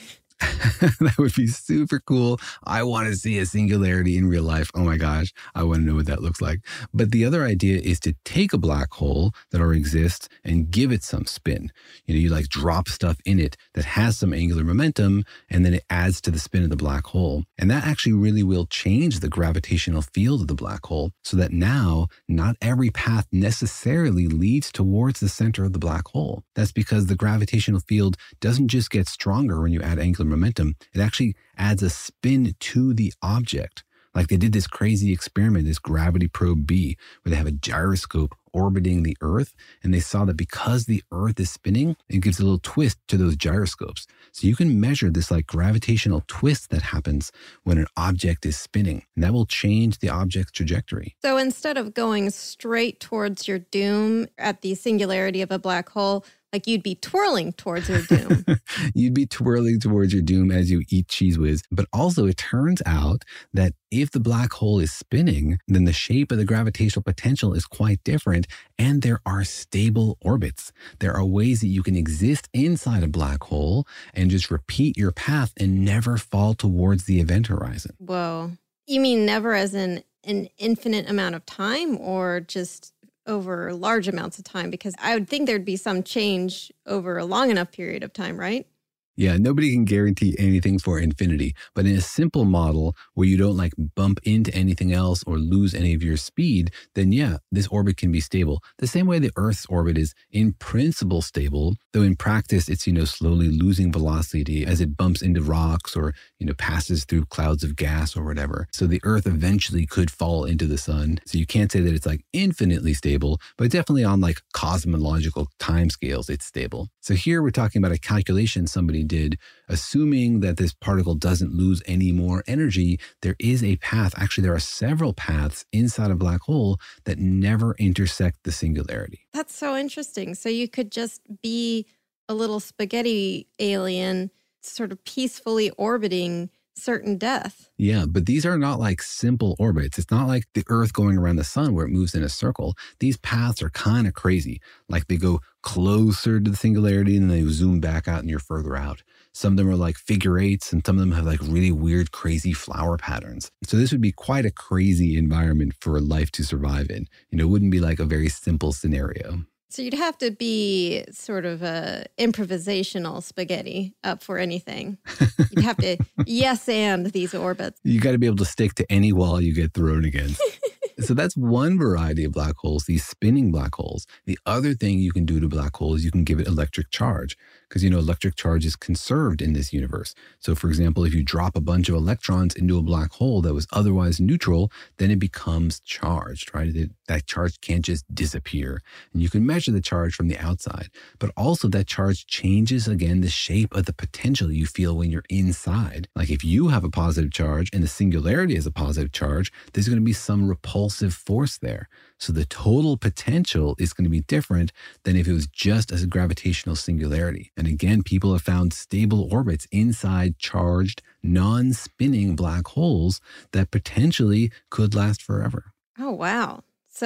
That would be super cool. I want to see a singularity in real life. Oh my gosh, I want to know what that looks like. But the other idea is to take a black hole that already exists and give it some spin. You like drop stuff in it that has some angular momentum, and then it adds to the spin of the black hole. And that actually really will change the gravitational field of the black hole so that now not every path necessarily leads towards the center of the black hole. That's because the gravitational field doesn't just get stronger when you add angular momentum, it actually adds a spin to the object. Like they did this crazy experiment, this Gravity Probe B, where they have a gyroscope orbiting the Earth, and they saw that because the Earth is spinning, it gives a little twist to those gyroscopes. So you can measure this like gravitational twist that happens when an object is spinning, and that will change the object's trajectory. So instead of going straight towards your doom at the singularity of a black hole, like you'd be twirling towards your doom. You'd be twirling towards your doom as you eat Cheez Whiz. But also it turns out that if the black hole is spinning, then the shape of the gravitational potential is quite different. And there are stable orbits. There are ways that you can exist inside a black hole and just repeat your path and never fall towards the event horizon. Whoa. You mean never as in an infinite amount of time, or just over large amounts of time? Because I would think there'd be some change over a long enough period of time, right? Yeah, nobody can guarantee anything for infinity, but in a simple model where you don't like bump into anything else or lose any of your speed, then yeah, this orbit can be stable. The same way the Earth's orbit is in principle stable, though in practice it's, slowly losing velocity as it bumps into rocks or, passes through clouds of gas or whatever. So the Earth eventually could fall into the sun. So you can't say that it's like infinitely stable, but definitely on like cosmological timescales, it's stable. So here we're talking about a calculation somebody did, assuming that this particle doesn't lose any more energy. There is a path. Actually, there are several paths inside a black hole that never intersect the singularity. That's so interesting. So you could just be a little spaghetti alien sort of peacefully orbiting certain death. Yeah, but these are not like simple orbits. It's not like the Earth going around the sun where it moves in a circle. These paths are kind of crazy. Like they go closer to the singularity and then they zoom back out and you're further out. Some of them are like figure eights and some of them have like really weird, crazy flower patterns. So this would be quite a crazy environment for life to survive in. It wouldn't be like a very simple scenario. So you'd have to be sort of a improvisational spaghetti up for anything. You'd have to yes and these orbits. You got to be able to stick to any wall you get thrown against. So that's one variety of black holes, these spinning black holes. The other thing you can do to black holes, you can give it electric charge. Because, electric charge is conserved in this universe. So, for example, if you drop a bunch of electrons into a black hole that was otherwise neutral, then it becomes charged, right? That charge can't just disappear. And you can measure the charge from the outside. But also that charge changes, again, the shape of the potential you feel when you're inside. Like if you have a positive charge and the singularity has a positive charge, there's going to be some repulsive force there. So the total potential is going to be different than if it was just as a gravitational singularity. And again, people have found stable orbits inside charged, non-spinning black holes that potentially could last forever. Oh, wow.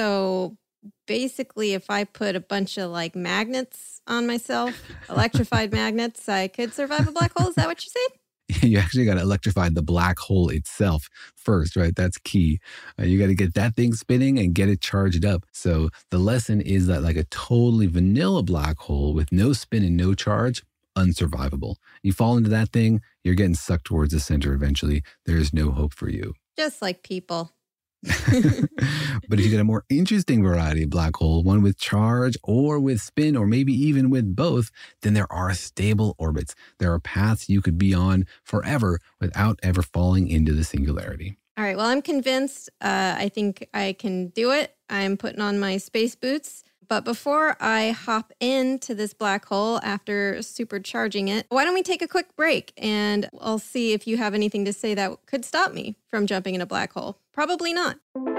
So basically, if I put a bunch of like magnets on myself, electrified magnets, I could survive a black hole. Is that what you're saying? You actually got to electrify the black hole itself first, right? That's key. You got to get that thing spinning and get it charged up. So the lesson is that like a totally vanilla black hole with no spin and no charge, unsurvivable. You fall into that thing, you're getting sucked towards the center eventually. There is no hope for you. Just like people. But if you get a more interesting variety of black hole, one with charge or with spin or maybe even with both, then there are stable orbits. There are paths you could be on forever without ever falling into the singularity. All right. Well, I'm convinced. I think I can do it. I'm putting on my space boots. But before I hop into this black hole after supercharging it, why don't we take a quick break and I'll see if you have anything to say that could stop me from jumping in a black hole. Probably not.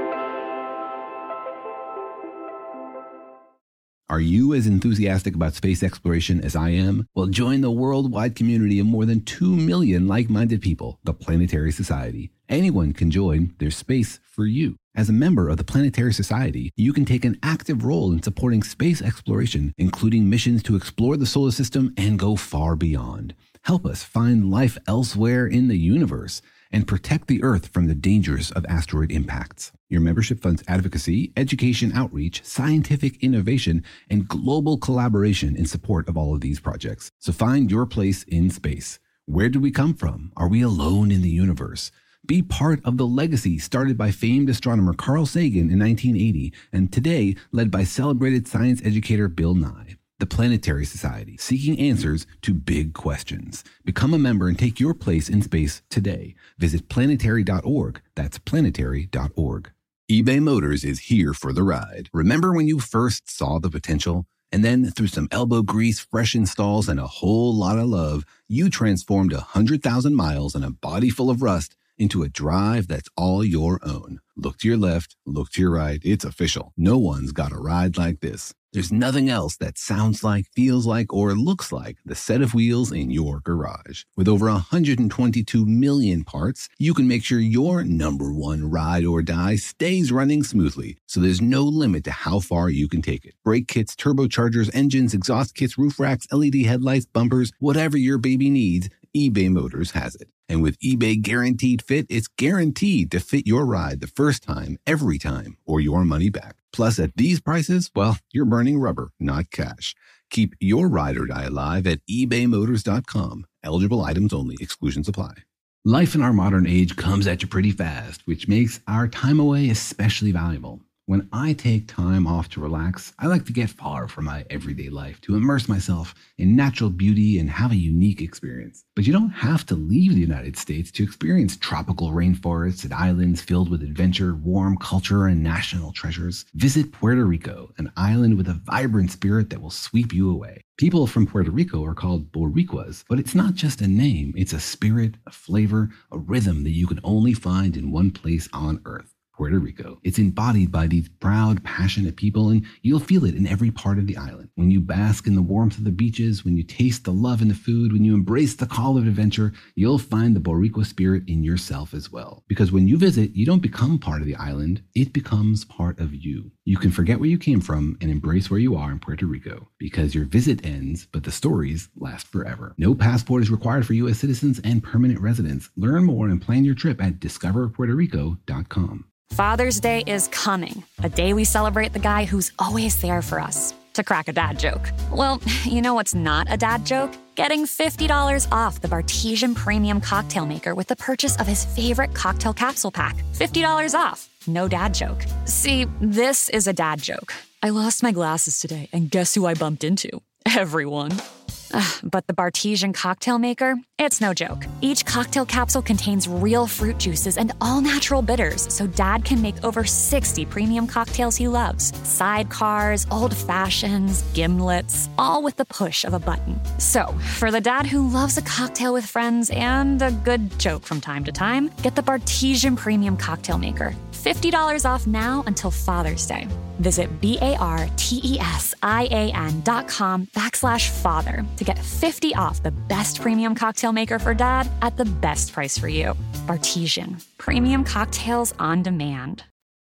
Are you as enthusiastic about space exploration as I am? Well, join the worldwide community of more than 2 million like-minded people, the Planetary Society. Anyone can join. There's space for you. As a member of the Planetary Society, you can take an active role in supporting space exploration, including missions to explore the solar system and go far beyond. Help us find life elsewhere in the universe and protect the Earth from the dangers of asteroid impacts. Your membership funds advocacy, education outreach, scientific innovation, and global collaboration in support of all of these projects. So find your place in space. Where did we come from? Are we alone in the universe? Be part of the legacy started by famed astronomer Carl Sagan in 1980 and today led by celebrated science educator Bill Nye. The Planetary Society, seeking answers to big questions. Become a member and take your place in space today. Visit planetary.org. That's planetary.org. eBay Motors is here for the ride. Remember when you first saw the potential? And then through some elbow grease, fresh installs, and a whole lot of love, you transformed 100,000 miles and a body full of rust into a drive that's all your own. Look to your left, look to your right. It's official. No one's got a ride like this. There's nothing else that sounds like, feels like, or looks like the set of wheels in your garage. With over 122 million parts, you can make sure your number one ride or die stays running smoothly, so there's no limit to how far you can take it. Brake kits, turbochargers, engines, exhaust kits, roof racks, LED headlights, bumpers, whatever your baby needs, eBay Motors has it. And with eBay Guaranteed Fit, it's guaranteed to fit your ride the first time, every time, or your money back. Plus, at these prices, well, you're burning rubber, not cash. Keep your ride or die alive at ebaymotors.com. Eligible items only. Exclusions apply. Life in our modern age comes at you pretty fast, which makes our time away especially valuable. When I take time off to relax, I like to get far from my everyday life, to immerse myself in natural beauty and have a unique experience. But you don't have to leave the United States to experience tropical rainforests and islands filled with adventure, warm culture, and national treasures. Visit Puerto Rico, an island with a vibrant spirit that will sweep you away. People from Puerto Rico are called Boricuas, but it's not just a name. It's a spirit, a flavor, a rhythm that you can only find in one place on Earth. Puerto Rico. It's embodied by these proud, passionate people, and you'll feel it in every part of the island. When you bask in the warmth of the beaches, when you taste the love in the food, when you embrace the call of adventure, you'll find the Boricua spirit in yourself as well. Because when you visit, you don't become part of the island, it becomes part of you. You can forget where you came from and embrace where you are in Puerto Rico, because your visit ends, but the stories last forever. No passport is required for U.S. citizens and permanent residents. Learn more and plan your trip at discoverpuertorico.com. Father's Day is coming, a day we celebrate the guy who's always there for us. To crack a dad joke. Well, you know what's not a dad joke? Getting $50 off the Bartesian Premium Cocktail Maker with the purchase of his favorite cocktail capsule pack. $50 off. No dad joke. See, this is a dad joke. I lost my glasses today, and guess who I bumped into? Everyone. But the Bartesian Cocktail Maker, it's no joke. Each cocktail capsule contains real fruit juices and all-natural bitters, so Dad can make over 60 premium cocktails he loves. Sidecars, old fashions, gimlets, all with the push of a button. So, for the dad who loves a cocktail with friends and a good joke from time to time, get the Bartesian Premium Cocktail Maker. $50 off now until Father's Day. Visit BARTESIAN.com/father to get 50 off the best premium cocktail maker for dad at the best price for you. Bartesian. Premium cocktails on demand.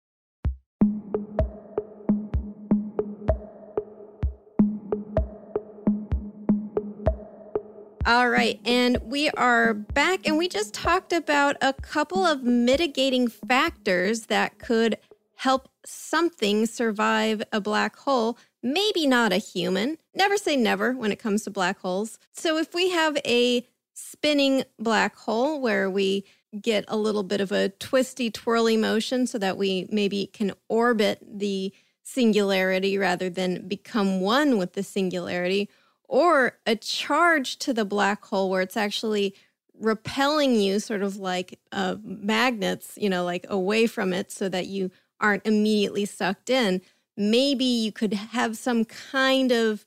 All right, and we are back, and we just talked about a couple of mitigating factors that could help something survive a black hole. Maybe not a human. Never say never when it comes to black holes. So if we have a spinning black hole where we get a little bit of a twisty, twirly motion so that we maybe can orbit the singularity rather than become one with the singularity, or a charge to the black hole where it's actually repelling you sort of like magnets, like away from it so that you aren't immediately sucked in. Maybe you could have some kind of,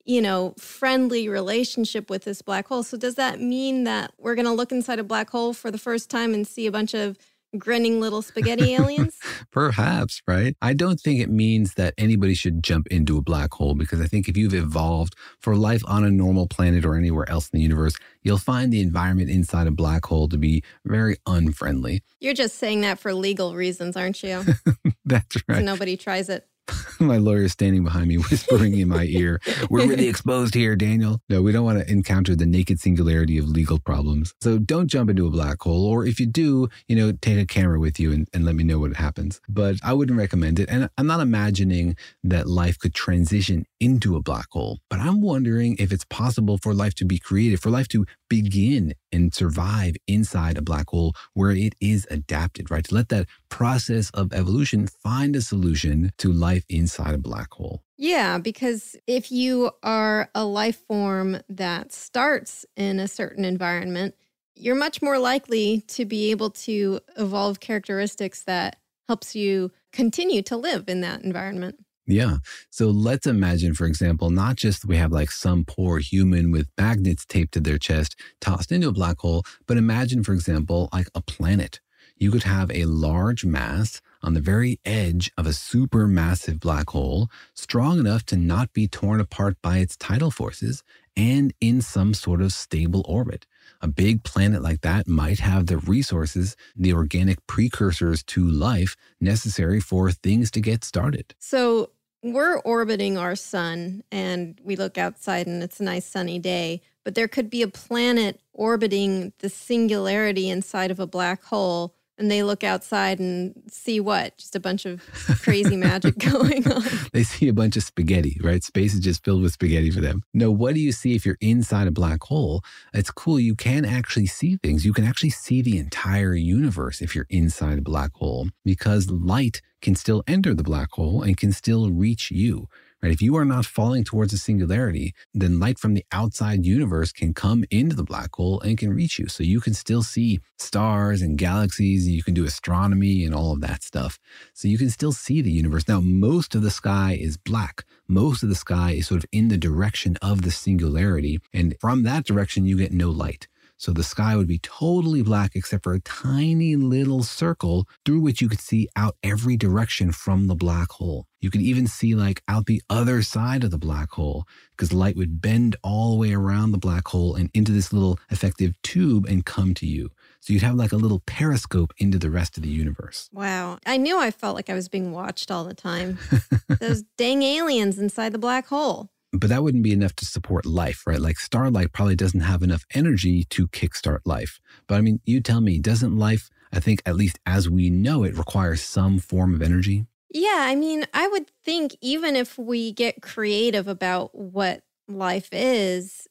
friendly relationship with this black hole. So does that mean that we're going to look inside a black hole for the first time and see a bunch of grinning little spaghetti aliens? Perhaps, right? I don't think it means that anybody should jump into a black hole, because I think if you've evolved for life on a normal planet or anywhere else in the universe, you'll find the environment inside a black hole to be very unfriendly. You're just saying that for legal reasons, aren't you? That's right. So nobody tries it. My lawyer's standing behind me, whispering in my ear, "We're really exposed here, Daniel." No, we don't want to encounter the naked singularity of legal problems. So don't jump into a black hole. Or if you do, take a camera with you and let me know what happens. But I wouldn't recommend it. And I'm not imagining that life could transition into a black hole. But I'm wondering if it's possible for life to be created, for life to begin and survive inside a black hole where it is adapted, right? To let that process of evolution find a solution to life inside a black hole. Yeah, because if you are a life form that starts in a certain environment, you're much more likely to be able to evolve characteristics that helps you continue to live in that environment. Yeah. So let's imagine, for example, not just we have like some poor human with magnets taped to their chest tossed into a black hole, but imagine, for example, like a planet. You could have a large mass on the very edge of a supermassive black hole, strong enough to not be torn apart by its tidal forces and in some sort of stable orbit. A big planet like that might have the resources, the organic precursors to life necessary for things to get started. So we're orbiting our sun and we look outside and it's a nice sunny day, but there could be a planet orbiting the singularity inside of a black hole, and they look outside and see what? Just a bunch of crazy magic going on. They see a bunch of spaghetti, right? Space is just filled with spaghetti for them. No, what do you see if you're inside a black hole? It's cool. You can actually see things. You can actually see the entire universe if you're inside a black hole, because light can still enter the black hole and can still reach you. Right? If you are not falling towards a singularity, then light from the outside universe can come into the black hole and can reach you. So you can still see stars and galaxies, and you can do astronomy and all of that stuff. So you can still see the universe. Now, most of the sky is black. Most of the sky is sort of in the direction of the singularity. And from that direction, you get no light. So the sky would be totally black except for a tiny little circle through which you could see out every direction from the black hole. You could even see like out the other side of the black hole, because light would bend all the way around the black hole and into this little effective tube and come to you. So you'd have like a little periscope into the rest of the universe. Wow. I knew I felt like I was being watched all the time. Those dang aliens inside the black hole. But that wouldn't be enough to support life, right? Like starlight probably doesn't have enough energy to kickstart life. But I mean, you tell me, doesn't life, I think at least as we know it, require some form of energy? Yeah, I mean, I would think even if we get creative about what life is,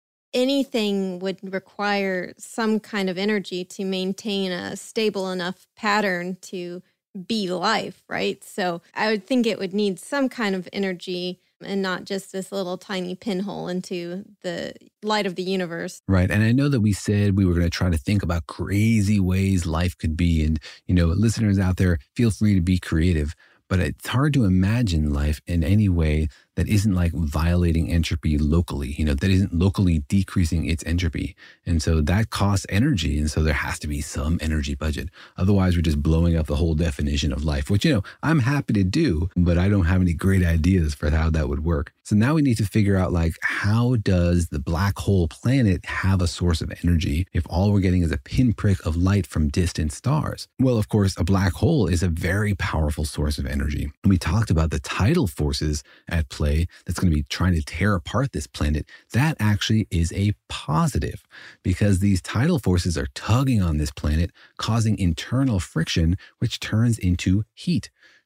anything would require some kind of energy to maintain a stable enough pattern to be life, right? So I would think it would need some kind of energy and not just this little tiny pinhole into the light of the universe. Right. And I know that we said we were going to try to think about crazy ways life could be. And, listeners out there, feel free to be creative. But it's hard to imagine life in any way that isn't like violating entropy locally, that isn't locally decreasing its entropy. And so that costs energy. And so there has to be some energy budget. Otherwise, we're just blowing up the whole definition of life, which, I'm happy to do, but I don't have any great ideas for how that would work. So now we need to figure out how does the black hole planet have a source of energy if all we're getting is a pinprick of light from distant stars? Well, of course, a black hole is a very powerful source of energy. And we talked about the tidal forces at play that's going to be trying to tear apart this planet. That actually is a positive, because these tidal forces are tugging on this planet, causing internal friction, which turns into heat.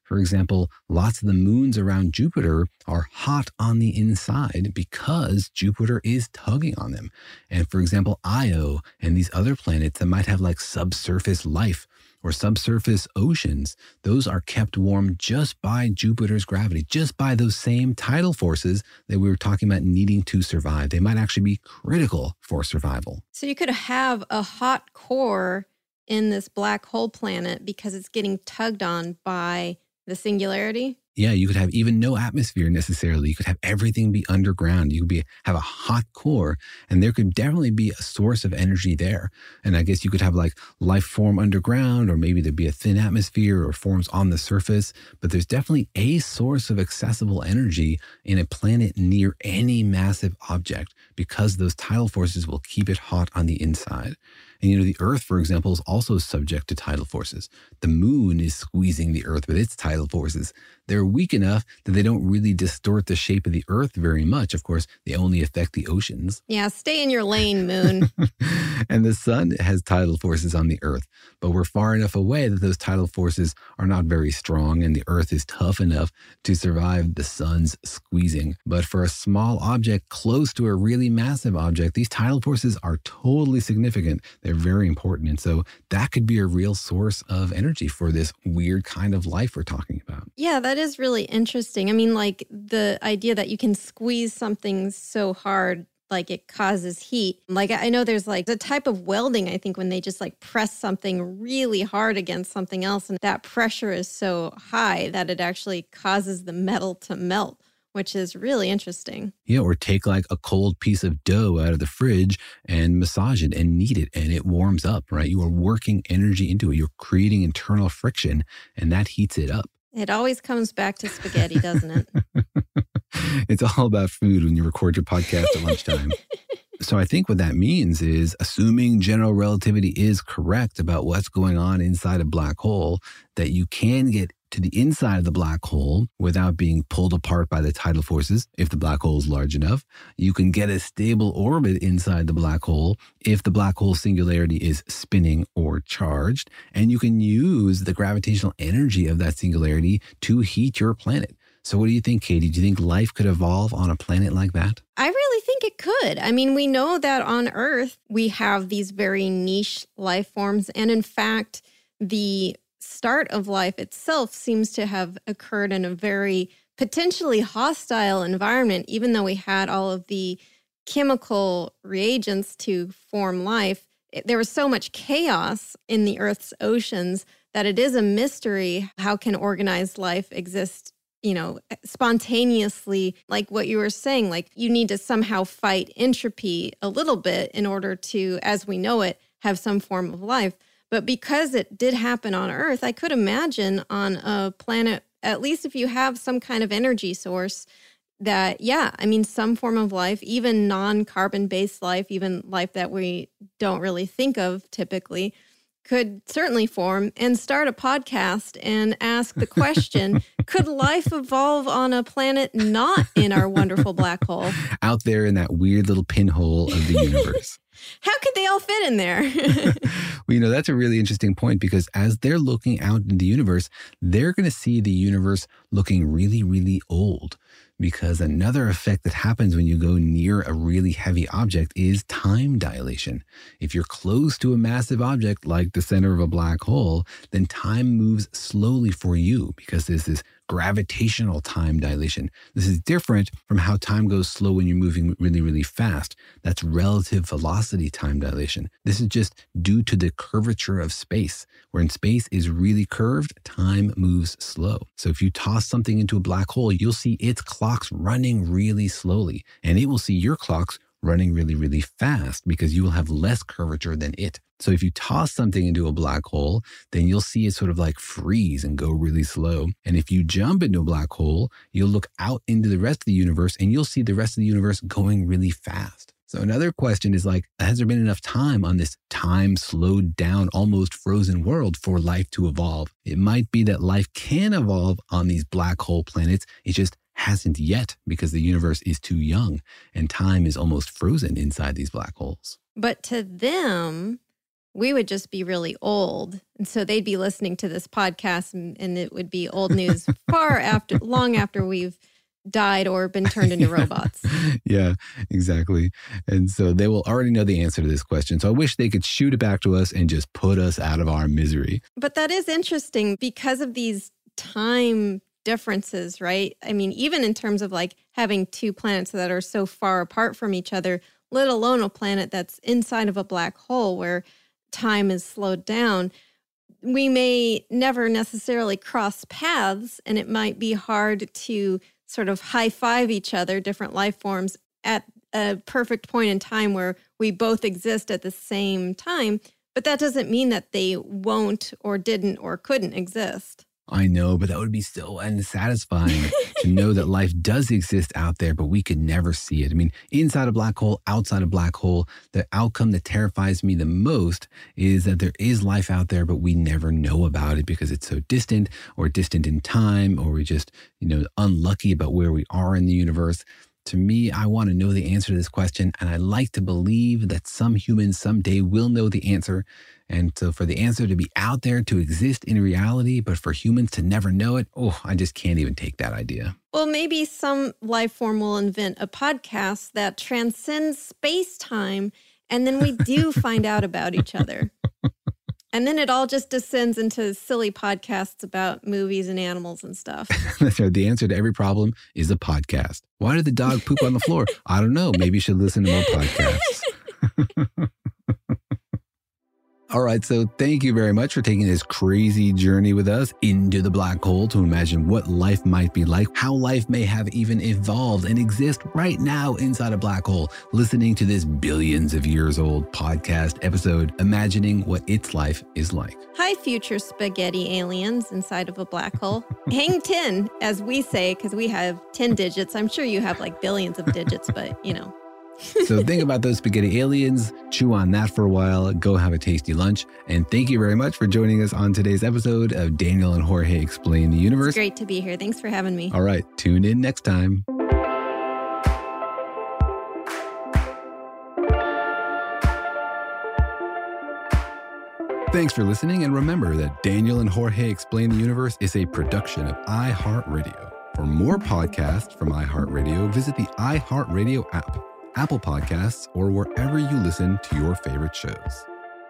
For example, lots of the moons around Jupiter are hot on the inside because Jupiter is tugging on them. And for example, Io and these other planets that might have like subsurface life or subsurface oceans, those are kept warm just by Jupiter's gravity, just by those same tidal forces that we were talking about needing to survive. They might actually be critical for survival. So you could have a hot core in this black hole planet because it's getting tugged on by the singularity? Yeah, you could have even no atmosphere necessarily. You could have everything be underground. You could have a hot core, and there could definitely be a source of energy there. And I guess you could have like life form underground, or maybe there'd be a thin atmosphere or forms on the surface. But there's definitely a source of accessible energy in a planet near any massive object because those tidal forces will keep it hot on the inside. And, you know, the Earth, for example, is also subject to tidal forces. The moon is squeezing the Earth with its tidal forces. They're weak enough that they don't really distort the shape of the Earth very much. Of course, they only affect the oceans. Yeah, stay in your lane, moon. And the sun has tidal forces on the Earth, but we're far enough away that those tidal forces are not very strong, and the Earth is tough enough to survive the sun's squeezing. But for a small object close to a really massive object, these tidal forces are totally significant. They're very important. And so that could be a real source of energy for this weird kind of life we're talking about. Yeah, that is really interesting. I mean, like the idea that you can squeeze something so hard, like it causes heat. Like I know there's like the type of welding, I think, when they just like press something really hard against something else, and that pressure is so high that it actually causes the metal to melt, which is really interesting. Yeah, or take like a cold piece of dough out of the fridge and massage it and knead it, and it warms up, right? You are working energy into it. You're creating internal friction, and that heats it up. It always comes back to spaghetti, doesn't it? It's all about food when you record your podcast at lunchtime. So I think what that means is, assuming general relativity is correct about what's going on inside a black hole, that you can get to the inside of the black hole without being pulled apart by the tidal forces if the black hole is large enough. You can get a stable orbit inside the black hole if the black hole singularity is spinning or charged. And you can use the gravitational energy of that singularity to heat your planet. So what do you think, Katie? Do you think life could evolve on a planet like that? I really think it could. I mean, we know that on Earth, we have these very niche life forms. And in fact, the start of life itself seems to have occurred in a very potentially hostile environment, even though we had all of the chemical reagents to form life. There was so much chaos in the Earth's oceans that it is a mystery how can organized life exist, you know, spontaneously, like what you were saying, like you need to somehow fight entropy a little bit in order to, as we know it, have some form of life. But because it did happen on Earth, I could imagine on a planet, at least if you have some kind of energy source, that, yeah, I mean, some form of life, even non-carbon-based life, even life that we don't really think of typically, could certainly form and start a podcast and ask the question, could life evolve on a planet not in our wonderful black hole? Out there in that weird little pinhole of the universe. How could they all fit in there? Well, you know, that's a really interesting point, because as they're looking out in the universe, they're going to see the universe looking really, really old. Because another effect that happens when you go near a really heavy object is time dilation. If you're close to a massive object like the center of a black hole, then time moves slowly for you because there's this gravitational time dilation. This is different from how time goes slow when you're moving really, really fast. That's relative velocity time dilation. This is just due to the curvature of space. When space is really curved, time moves slow. So if you toss something into a black hole, you'll see its clocks running really slowly, and it will see your clocks running really, really fast because you will have less curvature than it. So if you toss something into a black hole, then you'll see it sort of like freeze and go really slow. And if you jump into a black hole, you'll look out into the rest of the universe and you'll see the rest of the universe going really fast. So another question is like, has there been enough time on this time slowed down, almost frozen world for life to evolve? It might be that life can evolve on these black hole planets. It just hasn't yet because the universe is too young and time is almost frozen inside these black holes. But to them, we would just be really old. And so they'd be listening to this podcast and it would be old news long after we've died or been turned into robots. Yeah, exactly. And so they will already know the answer to this question. So I wish they could shoot it back to us and just put us out of our misery. But that is interesting because of these time differences, right? I mean, even in terms of like having two planets that are so far apart from each other, let alone a planet that's inside of a black hole where time is slowed down, we may never necessarily cross paths, and it might be hard to sort of high-five each other, different life forms, at a perfect point in time where we both exist at the same time. But that doesn't mean that they won't or didn't or couldn't exist. I know, but that would be so unsatisfying to know that life does exist out there, but we could never see it. I mean, inside a black hole, outside a black hole, the outcome that terrifies me the most is that there is life out there, but we never know about it because it's so distant or distant in time, or we just, unlucky about where we are in the universe. To me, I want to know the answer to this question, and I like to believe that some humans someday will know the answer. And so for the answer to be out there, to exist in reality, but for humans to never know it, I just can't even take that idea. Well, maybe some life form will invent a podcast that transcends space-time, and then we do find out about each other. And then it all just descends into silly podcasts about movies and animals and stuff. That's right. The answer to every problem is a podcast. Why did the dog poop on the floor? I don't know. Maybe you should listen to more podcasts. All right, so thank you very much for taking this crazy journey with us into the black hole to imagine what life might be like, how life may have even evolved and exist right now inside a black hole, listening to this billions of years old podcast episode, imagining what its life is like. Hi, future spaghetti aliens inside of a black hole. Hang 10, as we say, because we have 10 digits. I'm sure you have like billions of digits, but So think about those spaghetti aliens, chew on that for a while, go have a tasty lunch. And thank you very much for joining us on today's episode of Daniel and Jorge Explain the Universe. It's great to be here. Thanks for having me. All right, tune in next time. Thanks for listening, and remember that Daniel and Jorge Explain the Universe is a production of iHeartRadio. For more podcasts from iHeartRadio, visit the iHeartRadio app, Apple Podcasts, or wherever you listen to your favorite shows.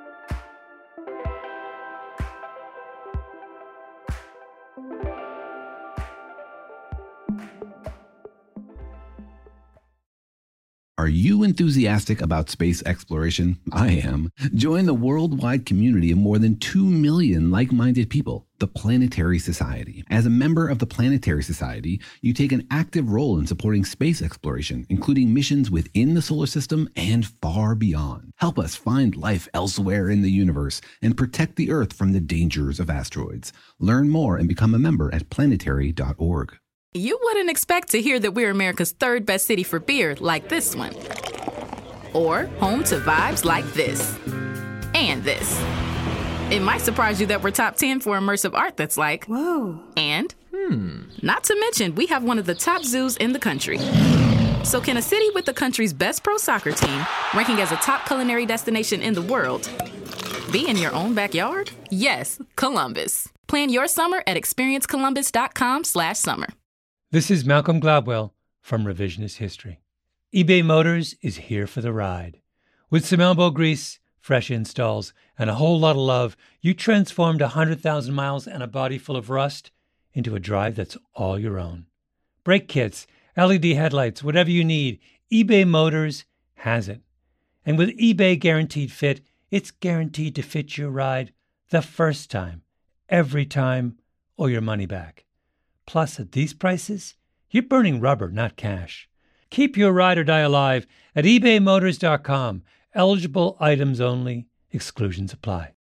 Are you enthusiastic about space exploration? I am. Join the worldwide community of more than 2 million like-minded people, the Planetary Society. As a member of the Planetary Society, you take an active role in supporting space exploration, including missions within the solar system and far beyond. Help us find life elsewhere in the universe and protect the Earth from the dangers of asteroids. Learn more and become a member at planetary.org. You wouldn't expect to hear that we're America's third best city for beer like this one. Or home to vibes like this. And this. It might surprise you that we're top 10 for immersive art that's like, whoa. And, not to mention, we have one of the top zoos in the country. So can a city with the country's best pro soccer team, ranking as a top culinary destination in the world, be in your own backyard? Yes, Columbus. Plan your summer at experiencecolumbus.com/summer. This is Malcolm Gladwell from Revisionist History. eBay Motors is here for the ride. With some elbow grease, fresh installs, and a whole lot of love, you transformed 100,000 miles and a body full of rust into a drive that's all your own. Brake kits, LED headlights, whatever you need, eBay Motors has it. And with eBay Guaranteed Fit, it's guaranteed to fit your ride the first time, every time, or your money back. Plus, at these prices, you're burning rubber, not cash. Keep your ride or die alive at ebaymotors.com. Eligible items only. Exclusions apply.